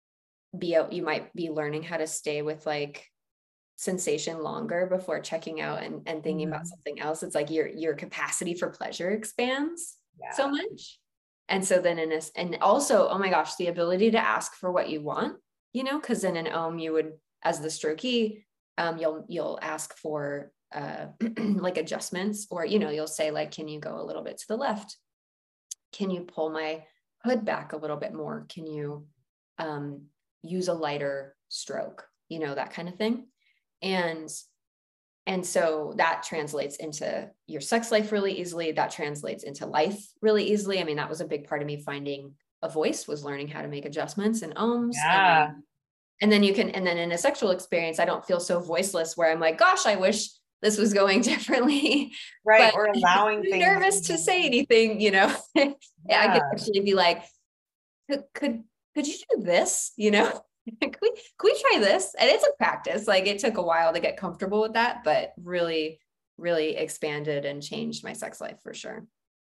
be out, you might be learning how to stay with like sensation longer before checking out and, and thinking about Mhm. something else. It's like your your capacity for pleasure expands so Yeah. much. And so then in this, and also, oh my gosh, the ability to ask for what you want, you know, because in an Om you would, as the strokee, um, you'll you'll ask for uh like adjustments, or you know, you'll say like, can you go a little bit to the left? Can you pull my hood back a little bit more? Can you um use a lighter stroke? You know, that kind of thing. And and so that translates into your sex life really easily. That translates into life really easily. I mean, that was a big part of me finding a voice, was learning how to make adjustments and ohms. And Yeah. then, and then you can, and then in a sexual experience, I don't feel so voiceless where I'm like, gosh, I wish this was going differently, Right, but or allowing I'm things nervous to say even. anything, you know. I could Yeah. actually be like, could, could, could you do this? You know, could we, could we try this? And it's a practice. Like it took a while to get comfortable with that, but really, really expanded and changed my sex life for sure.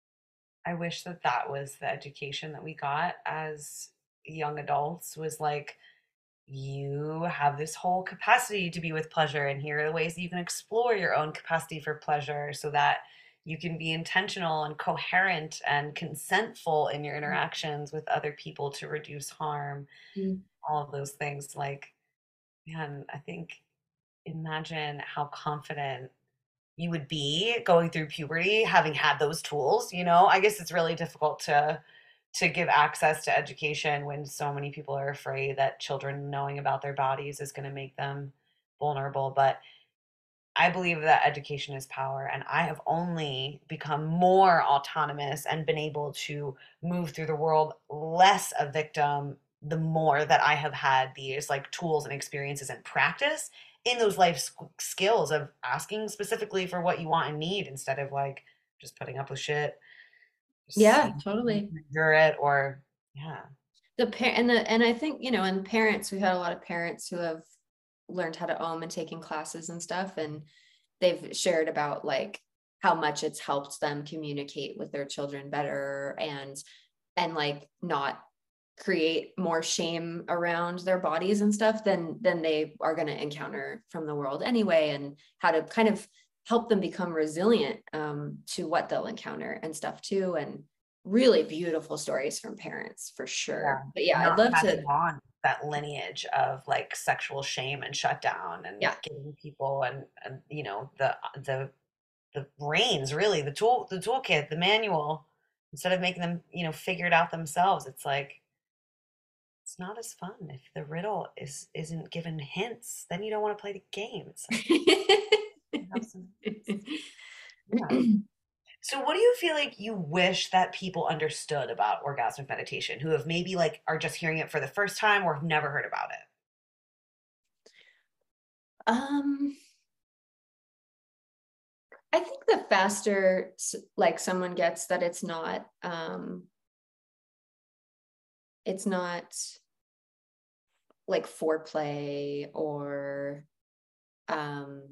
I wish that that was the education that we got as young adults, was like, you have this whole capacity to be with pleasure, and here are the ways that you can explore your own capacity for pleasure so that you can be intentional and coherent and consentful in your interactions with other people to reduce harm, Mm. all of those things. Like, man, I think, imagine how confident you would be going through puberty having had those tools, you know? I guess it's really difficult to to give access to education when so many people are afraid that children knowing about their bodies is going to make them vulnerable, but I believe that education is power, and I have only become more autonomous and been able to move through the world less a victim the more that I have had these like tools and experiences and practice in those life sk- skills of asking specifically for what you want and need instead of like just putting up with shit, just Yeah, seeing if you totally. can endure it, or yeah. The par- and the and I think, you know, and parents, we've had a lot of parents who have learned how to ohm and taking classes and stuff, and they've shared about like how much it's helped them communicate with their children better, and and like not create more shame around their bodies and stuff than than they are going to encounter from the world anyway, and how to kind of help them become resilient um, to what they'll encounter and stuff too. And really beautiful stories from parents for Yeah, sure. But yeah, I'd not love passing to. on that lineage of like sexual shame and shutdown and Yeah. giving people and, and you know the the the brains, really, the tool, the toolkit, the manual, instead of making them, you know, figure it out themselves. It's like it's not as fun if the riddle is isn't given hints. Then you don't want to play the game. It's like, have some hints. Yeah. So what do you feel like you wish that people understood about orgasmic meditation who have maybe like are just hearing it for the first time or have never heard about it? um I think the faster like someone gets that it's not um it's not like foreplay or um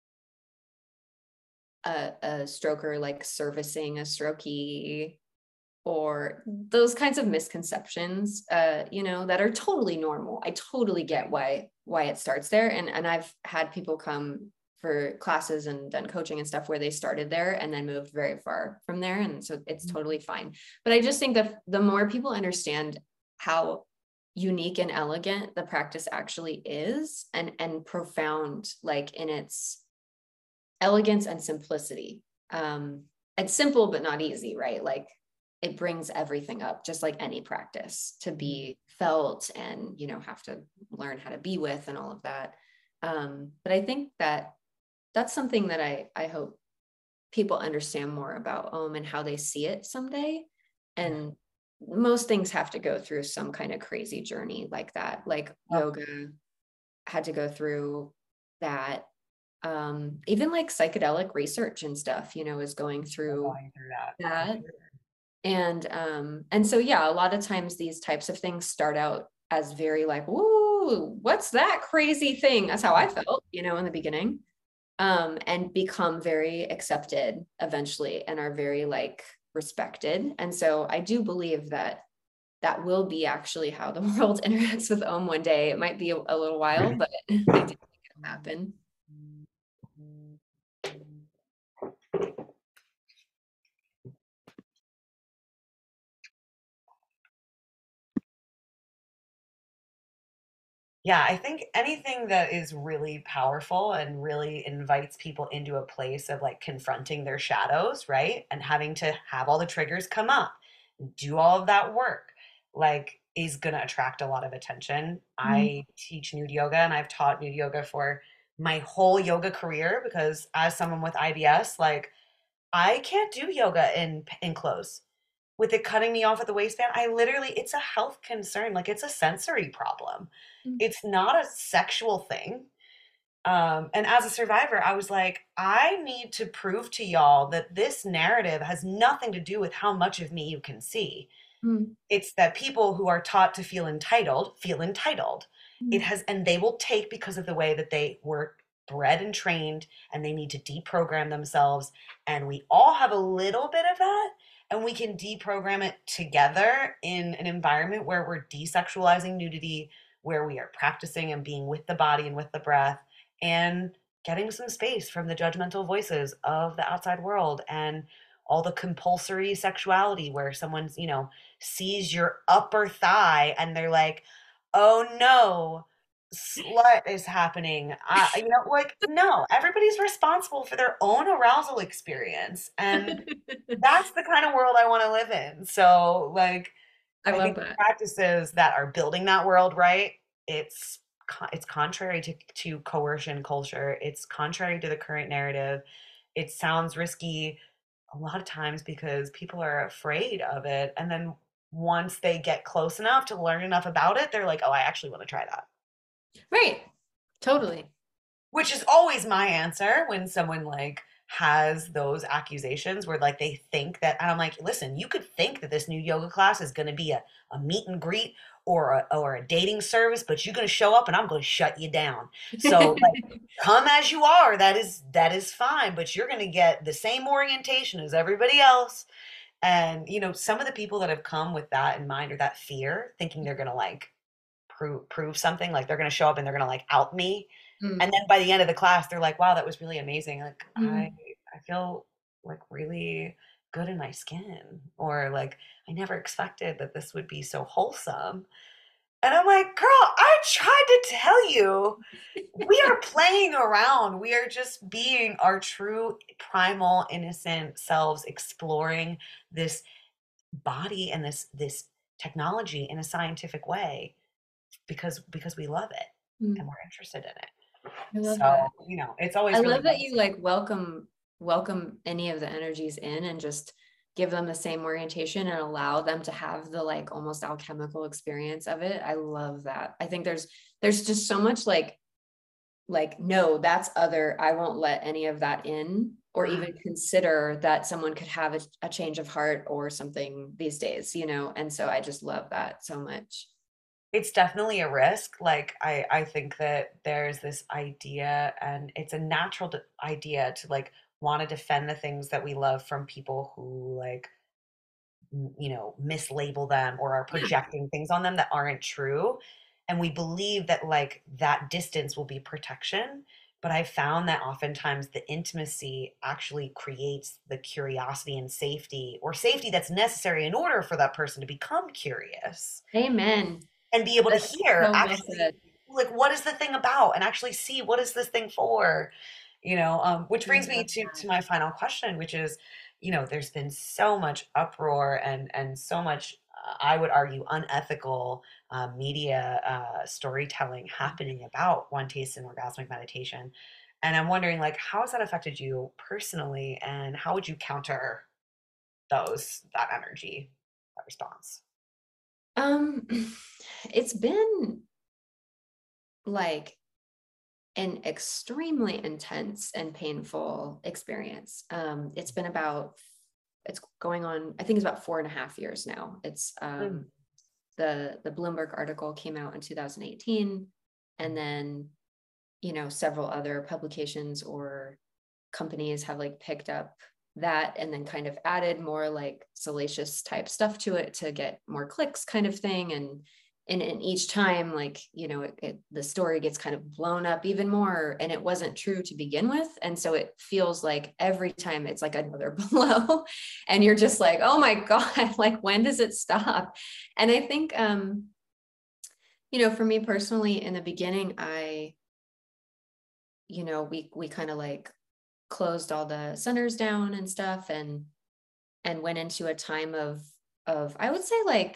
a, a stroker like servicing a strokey, or those kinds of misconceptions, uh you know, that are totally normal. I totally get Right. why why it starts there, and and I've had people come for classes and done coaching and stuff where they started there and then moved very far from there, and so it's totally fine. But I just think that the more people understand how unique and elegant the practice actually is, and and profound like in its elegance and simplicity. Um, it's simple but not easy, right? Like it brings everything up, just like any practice, to Mhm. be felt and, you know, have to learn how to be with and all of that. Um, but I think that that's something that I I hope people understand more about Om and how they see it someday. Yeah. And most things have to go through some kind of crazy journey like that. Like Oh, yoga had to go through that, um, even like psychedelic research and stuff, you know, is going We're through going through that for that. sure. And um, and so yeah, a lot of times these types of things start out as very like, whoa, what's that crazy thing? That's how I felt, you know, in the beginning. Um, and become very accepted eventually and are very like respected. And so I do believe that that will be actually how the world interacts with Om one day. It might be a, a little while, but I do think it'll happen. Yeah, I think anything that is really powerful and really invites people into a place of like confronting their shadows, right? And having to have all the triggers come up, do all of that work, like is going to attract a lot of attention. Mm, I teach nude yoga and I've taught nude yoga for my whole yoga career because as someone with I B S, like I can't do yoga in in clothes. With it cutting me off at the waistband, I literally it's a health concern, like, it's a sensory problem. mm, It's not a sexual thing, um, and as a survivor, I was like, "I need to prove to y'all that this narrative has nothing to do with how much of me you can see. mm, It's that people who are taught to feel entitled, feel entitled. It mm, has and they will take because of the way that they were bred and trained, and they need to deprogram themselves, and we all have a little bit of that, and we can deprogram it together in an environment where we're desexualizing nudity, where we are practicing and being with the body and with the breath, and getting some space from the judgmental voices of the outside world and all the compulsory sexuality where someone's, you know, sees your upper thigh and they're like, "Oh no, slut is happening." I, you know, like, no, everybody's responsible for their own arousal experience. And that's the kind of world I want to live in. So, like, I I love think that. practices that are building that world right, it's co- it's contrary to, to coercion culture. It's contrary to the current narrative. It sounds risky a lot of times because people are afraid of it. And then once they get close enough to learn enough about it, they're like, oh, I actually want to try that. Right. Totally. Which is always my answer when someone like has those accusations where like they think that, and I'm like, listen, you could think that this new yoga class is going to be a, a meet and greet or a, or a dating service, but you're going to show up and I'm going to shut you down. So like come as you are. That is that is fine, but you're going to get the same orientation as everybody else. And you know, some of the people that have come with that in mind or that fear, thinking they're going to like prove prove something, like they're going to show up and they're going to like out me, and Mm, then by the end of the class, they're like, "Wow, that was really amazing. Like, I mm. I feel like really good in my skin," or like, "I never expected that this would be so wholesome." And I'm like, "Girl, I tried to tell you. We are playing around. We are just being our true primal innocent selves exploring this body and this this technology in a scientific way because because we love it and Mm. we're interested in it." I love So, that. you know, it's I always really love that nice. you like welcome welcome any of the energies in and just give them the same orientation and allow them to have the like almost alchemical experience of it. I love that. I think there's there's just so much like like no, that's other. I won't let any of that in or Mm. even consider that someone could have a, a change of heart or something these days, you know. And so I just love that so much. It's definitely a risk. Like, I I think that there's this idea, and it's a natural d idea to, like, wanna defend the things that we love from people who, like, m you know, mislabel them or are Yeah. projecting things on them that aren't true, and we believe that, like, that distance will be protection, but I found that oftentimes the intimacy actually creates the curiosity and safety, or safety that's necessary in order for that person to become curious. Amen. And be able to That's hear so well actually, said. like, what is the thing about, and actually see what is this thing for, you know, um, which I brings me love to that. to my final question, which is, you know, there's been so much uproar and and so much, uh, I would argue, unethical uh, media uh, storytelling happening about one taste and orgasmic meditation, and I'm wondering, like, how has that affected you personally, and how would you counter those that energy, that response? Um, it's been like an extremely intense and painful experience. Um, it's been about, it's going on, I think it's about four and a half years now. It's Mm. um, the, the Bloomberg article came out in two thousand eighteen. And then, you know, several other publications or companies have like picked up that and then kind of added more like salacious type stuff to it to get more clicks kind of thing. And and, and each time, like, you know, it, it, the story gets kind of blown up even more, and it wasn't true to begin with. And so it feels like every time it's like another blow, and you're just like, oh my God, like, when does it stop? And I think, um, you know, for me personally, in the beginning, I, you know, we, we kind of like closed all the centers down and stuff, and, and went into a time of, of, I would say like,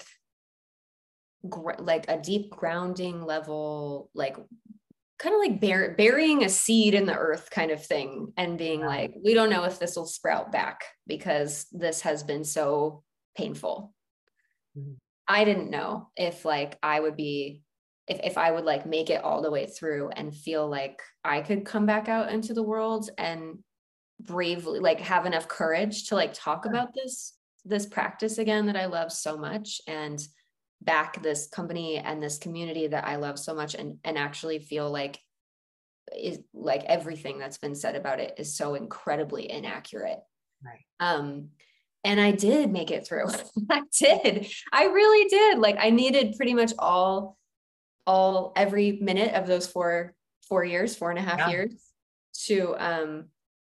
gr- like a deep grounding level, like kind of like bur- burying a seed in the earth kind of thing, and being Yeah. like, we don't know if this will sprout back because this has been so painful. Mhm. I didn't know if like I would be, if, if I would like make it all the way through and feel like I could come back out into the world and bravely like have enough courage to like talk Sure. about this, this practice again that I love so much, and back this company and this community that I love so much, and, and actually feel like is like everything that's been said about it is so incredibly inaccurate. Right. Um, and I did make it through. I did. I really did. Like I needed pretty much all, all every minute of those four, four years, four and a half Yeah. years to, um,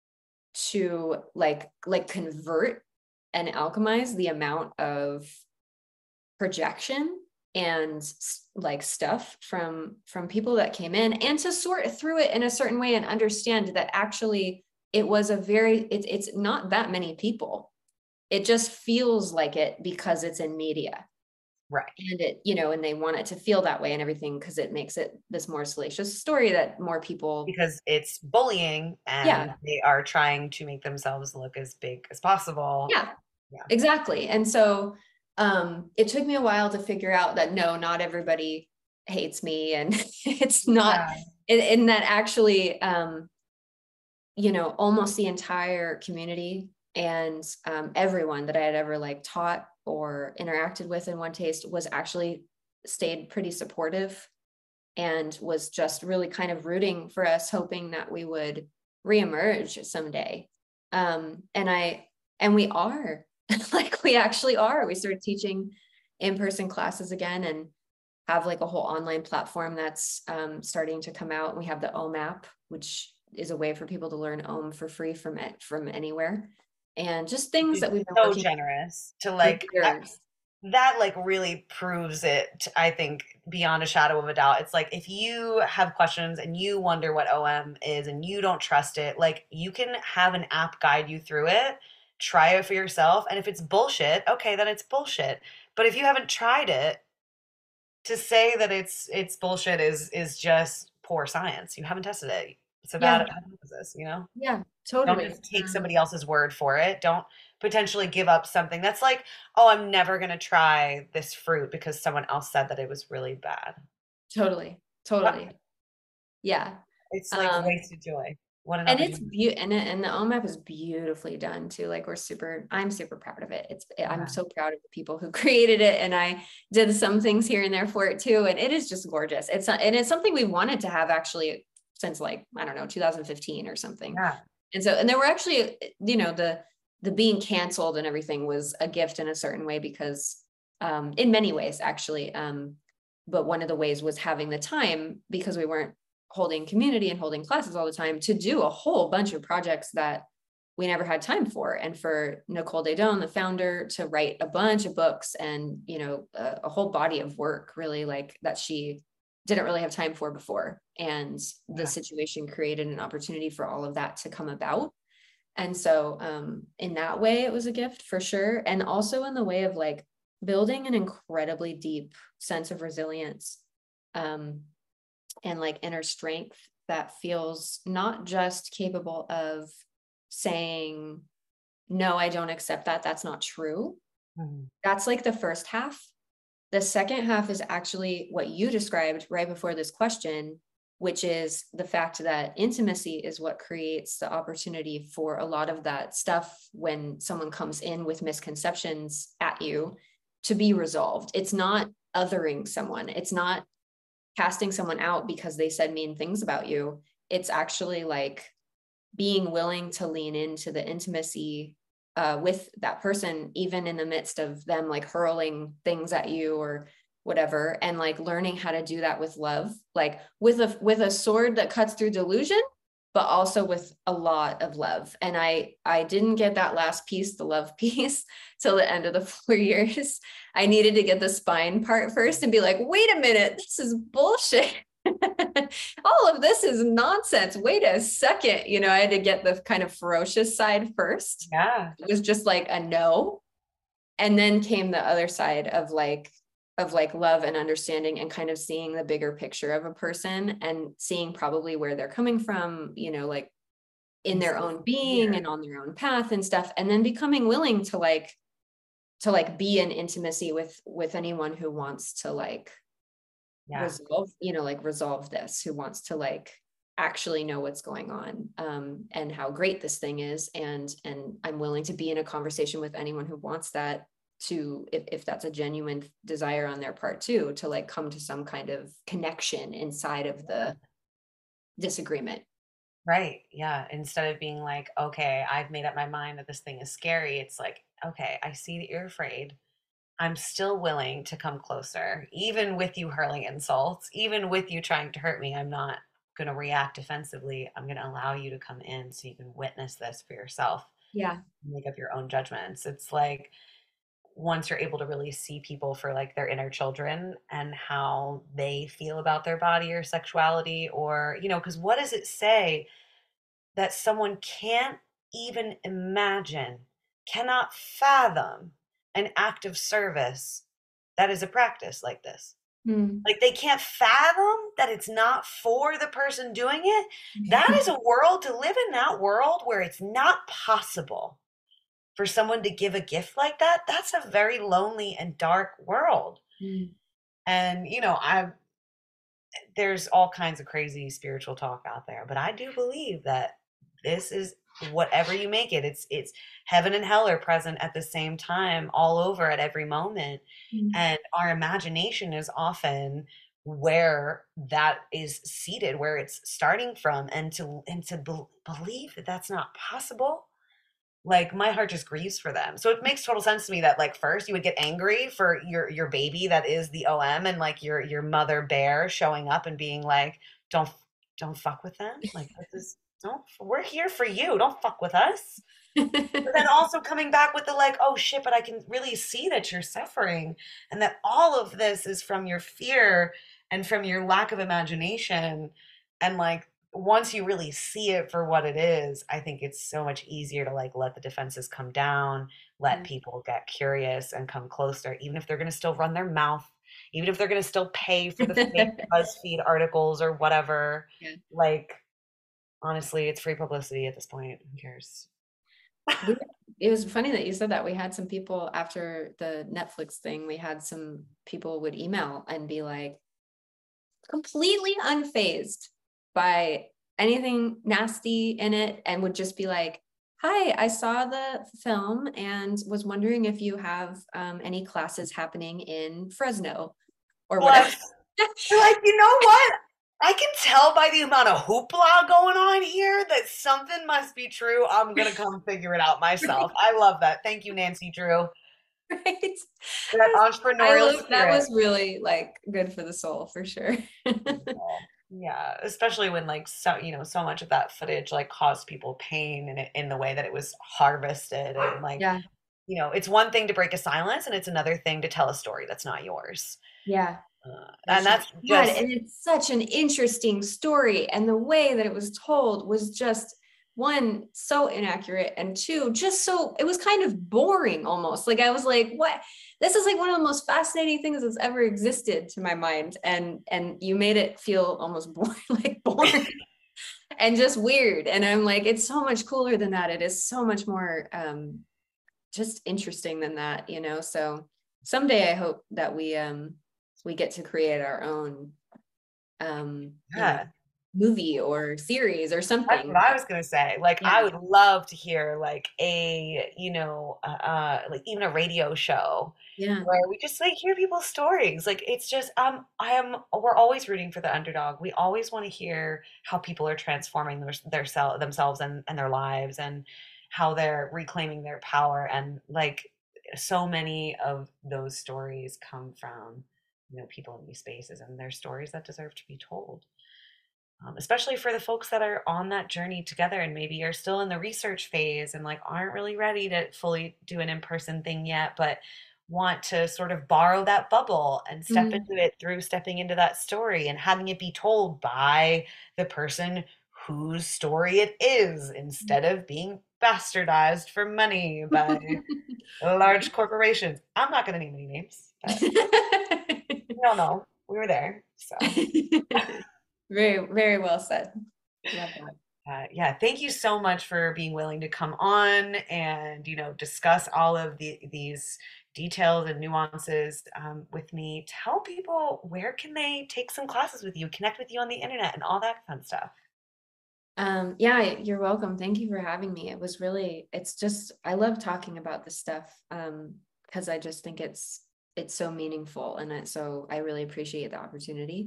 to like, like convert and alchemize the amount of projection and like stuff from, from people that came in, and to sort through it in a certain way and understand that actually it was a very, it, it's not that many people. It just feels like it because it's in media. Right. And it, you know, and they want it to feel that way and everything because it makes it this more salacious story that more people. Because it's bullying and Yeah. they are trying to make themselves look as big as possible. Yeah, Yeah. exactly. And so um, it took me a while to figure out that no, not everybody hates me. And it's not, Yeah. and, and that actually, um, you know, almost the entire community and um, everyone that I had ever like taught or interacted with in One Taste was actually stayed pretty supportive and was just really kind of rooting for us, hoping that we would reemerge someday. Um, and I, and we are, like we actually are. We started teaching in-person classes again and have like a whole online platform that's um, starting to come out. We have the O M app, which is a way for people to learn O M for free from it, from anywhere. And just things It's that we've been so working generous to for like I- years. that like really proves it, I think, beyond a shadow of a doubt. It's like if you have questions and you wonder what O M is and you don't trust it, like you can have an app guide you through it, try it for yourself, and if it's bullshit, okay, then it's bullshit. But if you haven't tried it, to say that it's it's bullshit is is just poor science. You haven't tested it. It's a Yeah, bad hypothesis, you know? yeah, Don't totally. just take Um, somebody else's word for it. Don't potentially give up something. That's like, "Oh, I'm never gonna try this fruit because someone else said that it was really bad." totally, What? totally. Yeah. It's like Um, wasted joy. What an and it's opportunity. beautiful, and, it- and the O M A P is beautifully done too. Like we're super, I'm super proud of it. It's, I'm Yeah. so proud of the people who created it, and I did some things here and there for it too. And it is just gorgeous. It's not, and it's something we wanted to have actually since like, I don't know, two thousand fifteen or something. Yeah. And so, and there were actually, you know, the, the being canceled and everything was a gift in a certain way because, um, in many ways actually, um, but one of the ways was having the time because we weren't holding community and holding classes all the time to do a whole bunch of projects that we never had time for. And for Nicole Daedone, the founder, to write a bunch of books and, you know, a, a whole body of work really like that she didn't really have time for before. And the Yeah. situation created an opportunity for all of that to come about. And so um, in that way, it was a gift for sure. And also in the way of like building an incredibly deep sense of resilience um, and like inner strength that feels not just capable of saying, no, I don't accept that. That's not true. Mhm. That's like the first half. The second half is actually what you described right before this question, which is the fact that intimacy is what creates the opportunity for a lot of that stuff when someone comes in with misconceptions at you to be resolved. It's not othering someone. It's not casting someone out because they said mean things about you. It's actually like being willing to lean into the intimacy uh, with that person, even in the midst of them like hurling things at you or whatever, and like learning how to do that with love, like with a with a sword that cuts through delusion, but also with a lot of love. And I I didn't get that last piece, the love piece, till the end of the four years. I needed to get the spine part first and be like, wait a minute, this is bullshit. All of this is nonsense. Wait a second. You know, I had to get the kind of ferocious side first. Yeah. It was just like a no. And then came the other side of like, of like love and understanding and kind of seeing the bigger picture of a person and seeing probably where they're coming from, you know, like in their own being and on their own path and stuff. And then becoming willing to like, to like be in intimacy with, with anyone who wants to like Yeah. resolve, you know, like resolve this, who wants to like actually know what's going on, um, and how great this thing is. And, and I'm willing to be in a conversation with anyone who wants that, to, if, if that's a genuine desire on their part too, to like come to some kind of connection inside of the disagreement. Right. Yeah. Instead of being like, okay, I've made up my mind that this thing is scary, it's like, okay, I see that you're afraid. I'm still willing to come closer, even with you hurling insults, even with you trying to hurt me. I'm not going to react defensively. I'm going to allow you to come in so you can witness this for yourself, Yeah. make up your own judgments. It's like, once you're able to really see people for like their inner children and how they feel about their body or sexuality, or, you know, because what does it say that someone can't even imagine, cannot fathom an act of service that is a practice like this? Mm. Like they can't fathom that it's not for the person doing it. That is a world, to live in that world where it's not possible for someone to give a gift like that. That's a very lonely and dark world. Mm. And, you know, I, there's all kinds of crazy spiritual talk out there, but I do believe that this is whatever you make it. It's, it's heaven and hell are present at the same time, all over at every moment. Mm. And our imagination is often where that is seated, where it's starting from. And to, and to be, believe that that's not possible, like my heart just grieves for them. So it makes total sense to me that like first you would get angry for your your baby that is the O M, and like your your mother bear showing up and being like, don't don't fuck with them. Like this is, don't, we're here for you. Don't fuck with us. But then also coming back with the like, oh shit, but I can really see that you're suffering and that all of this is from your fear and from your lack of imagination. And like once you really see it for what it is, I think it's so much easier to like let the defenses come down, let Yeah. people get curious and come closer, even if they're going to still run their mouth, even if they're going to still pay for the fake BuzzFeed articles or whatever. Yeah. Like, honestly, it's free publicity at this point. Who cares? We, it was funny that you said that. We had some people after the Netflix thing, we had some people would email and be like completely unfazed by anything nasty in it, and would just be like, hi, I saw the film and was wondering if you have um, any classes happening in Fresno or whatever. You're like, you know what? I can tell by the amount of hoopla going on here that something must be true. I'm going to come figure it out myself. I love that. Thank you, Nancy Drew. Right. That entrepreneurial I love, that spirit. was really like good for the soul for sure. Yeah, especially when like so you know so much of that footage like caused people pain in it, in the way that it was harvested, and like Yeah. you know it's one thing to break a silence and it's another thing to tell a story that's not yours. Yeah. Uh, and that's God, just, and it's such an interesting story, and the way that it was told was just, one, so inaccurate, and two, just so, it was kind of boring almost. Like I was like, what? This is like one of the most fascinating things that's ever existed to my mind, and and you made it feel almost boring, like boring and just weird. And I'm like, it's so much cooler than that. It is so much more um just interesting than that, you know. So someday I hope that we um we get to create our own um yeah. you know, movie or series or That's what something. I was gonna say. Like, I Yeah. would love to hear like a, you know, uh, uh, like even a radio show Yeah. where we just like hear people's stories. Like, it's just, um, I am, we're always rooting for the underdog. We always want to hear how people are transforming their, their sel themselves and, and their lives and how they're reclaiming their power. And like, so many of those stories come from, you know, people in these spaces, and they're stories that deserve to be told, um, especially for the folks that are on that journey together and maybe are still in the research phase and like aren't really ready to fully do an in-person thing yet, but want to sort of borrow that bubble and step Mm. into it through stepping into that story and having it be told by the person whose story it is instead of being bastardized for money by large corporations. I'm not going to name any names, but we all know we were there. So. Very, very well said. Love that. Uh, yeah, thank you so much for being willing to come on and, you know, discuss all of the these details and nuances um, with me. Tell people, where can they take some classes with you, connect with you on the internet, and all that fun stuff. Um, yeah, you're welcome. Thank you for having me. It was really, it's just, I love talking about this stuff um, because I just think it's it's so meaningful, and it, so I really appreciate the opportunity.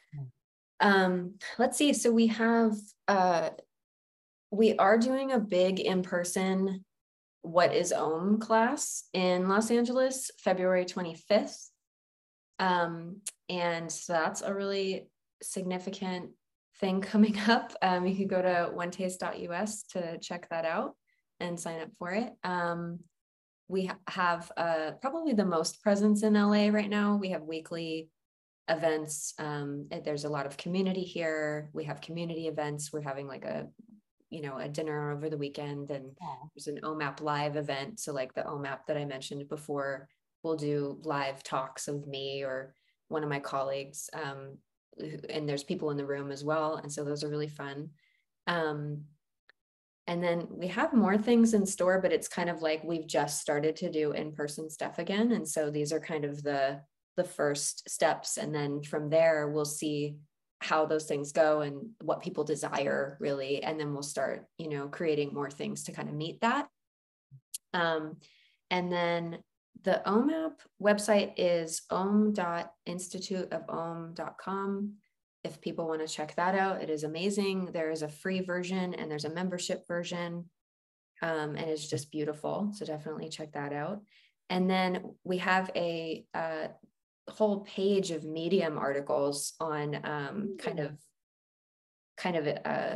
Um, let's see. So we have uh we are doing a big in-person What is Om class in Los Angeles, February twenty-fifth. Um, and so that's a really significant thing coming up. Um, you can go to one taste dot U S to check that out and sign up for it. Um, we ha- have uh, probably the most presence in L A right now. We have weekly events. Um, there's a lot of community here. We have community events. We're having like a, you know, a dinner over the weekend, and Oh, there's an O M A P live event. So like the O M A P that I mentioned before, we'll do live talks of me or one of my colleagues. Um, and there's people in the room as well. And so those are really fun. Um, and then we have more things in store, but it's kind of like we've just started to do in-person stuff again. And so these are kind of the the first steps. And then from there, we'll see how those things go and what people desire really. And then we'll start, you know, creating more things to kind of meet that. Um, and then the O M A P website is om dot institute of om dot com. If people want to check that out, it is amazing. There is a free version and there's a membership version, um, and it's just beautiful. So definitely check that out. And then we have a, uh whole page of Medium articles on um, kind of kind of uh,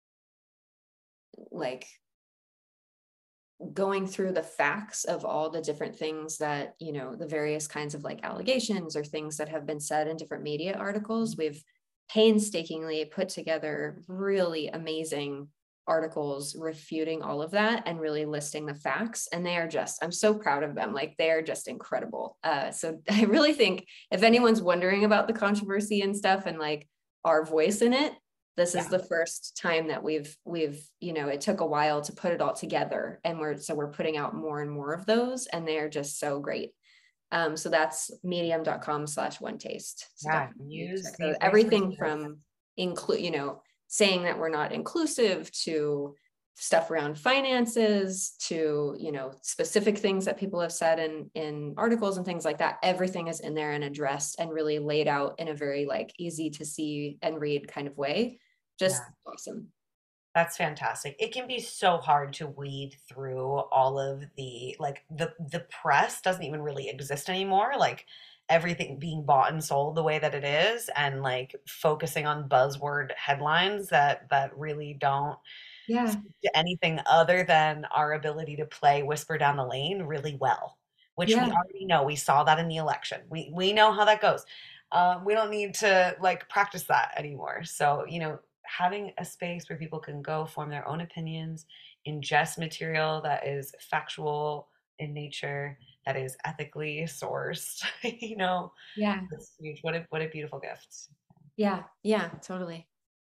like going through the facts of all the different things that, you know, the various kinds of like allegations or things that have been said in different media articles. We've painstakingly put together really amazing articles refuting all of that and really listing the facts. And they are just, I'm so proud of them. Like they are just incredible. Uh, so I really think if anyone's wondering about the controversy and stuff and like our voice in it, this is yeah. the first time that we've we've you know, it took a while to put it all together, and we're so we're putting out more and more of those, and they're just so great. Um so that's medium dot com slash one taste. So Yeah, definitely use check those, these everything resources. from include, you know, saying that we're not inclusive to stuff around finances to, you know, specific things that people have said in in articles and things like that. Everything is in there and addressed and really laid out in a very like easy to see and read kind of way. Just Yeah. awesome. That's fantastic. It can be so hard to weed through all of the like the the press doesn't even really exist anymore. Like everything being bought and sold the way that it is, and like focusing on buzzword headlines that that really don't Yeah. speak to anything other than our ability to play Whisper Down the Lane really well, which we Yeah. already know. We saw that in the election. We we know how that goes. Um, we don't need to like practice that anymore. So, you know, having a space where people can go form their own opinions, ingest material that is factual in nature, that is ethically sourced, you know, Yeah. it's huge. What a what a beautiful gift. Yeah. Yeah. Totally.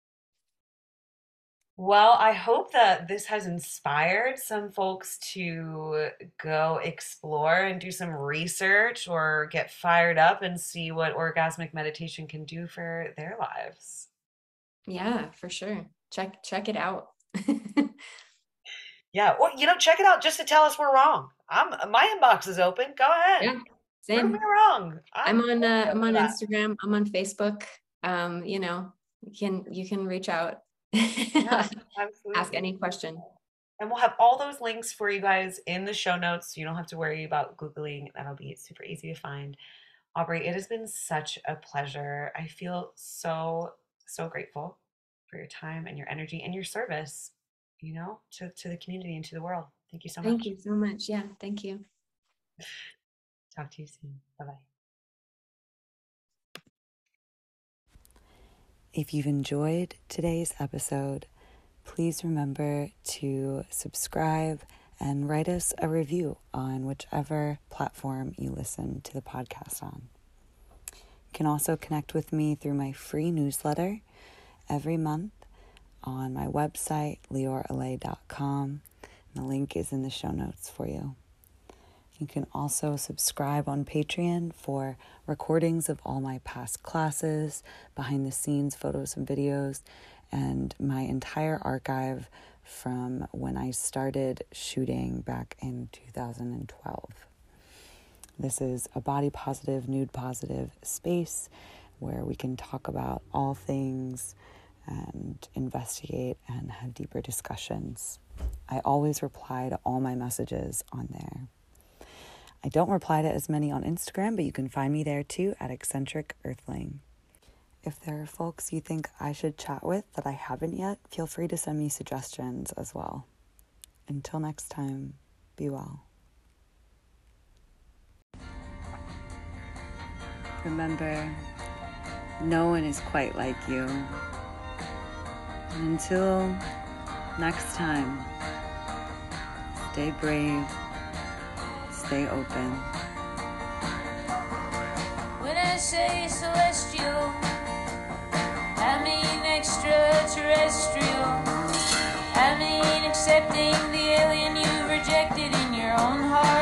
Well, I hope that this has inspired some folks to go explore and do some research or get fired up and see what orgasmic meditation can do for their lives. Yeah, for sure. Check check it out. Yeah, well, you know, check it out just to tell us we're wrong. I'm my inbox is open. Go ahead. Yeah, Prove me same. wrong. I'm I'm on totally uh, up I'm for on that. Instagram. I'm on Facebook. Um, you know, you can you can reach out. Yeah, Ask absolutely. any question. And we'll have all those links for you guys in the show notes, so you don't have to worry about Googling. That'll be super easy to find. Aubrey, it has been such a pleasure. I feel so, so grateful for your time and your energy and your service, you know, to, to the community and to the world. Thank you so Thank much. you so much. Yeah, thank you. Talk to you soon. Bye bye. If you've enjoyed today's episode, please remember to subscribe and write us a review on whichever platform you listen to the podcast on. You can also connect with me through my free newsletter every month on my website, leor alay dot com. The link is in the show notes for you. You can also subscribe on Patreon for recordings of all my past classes, behind the scenes photos and videos, and my entire archive from when I started shooting back in two thousand twelve. This is a body positive, nude positive space where we can talk about all things and investigate and have deeper discussions. I always reply to all my messages on there. I don't reply to as many on Instagram, but you can find me there too at Eccentric Earthling. If there are folks you think I should chat with that I haven't yet, feel free to send me suggestions as well. Until next time, be well. Remember, no one is quite like you. And until next time, stay brave, stay open. When I say celestial, I mean extraterrestrial. I mean accepting the alien you rejected in your own heart.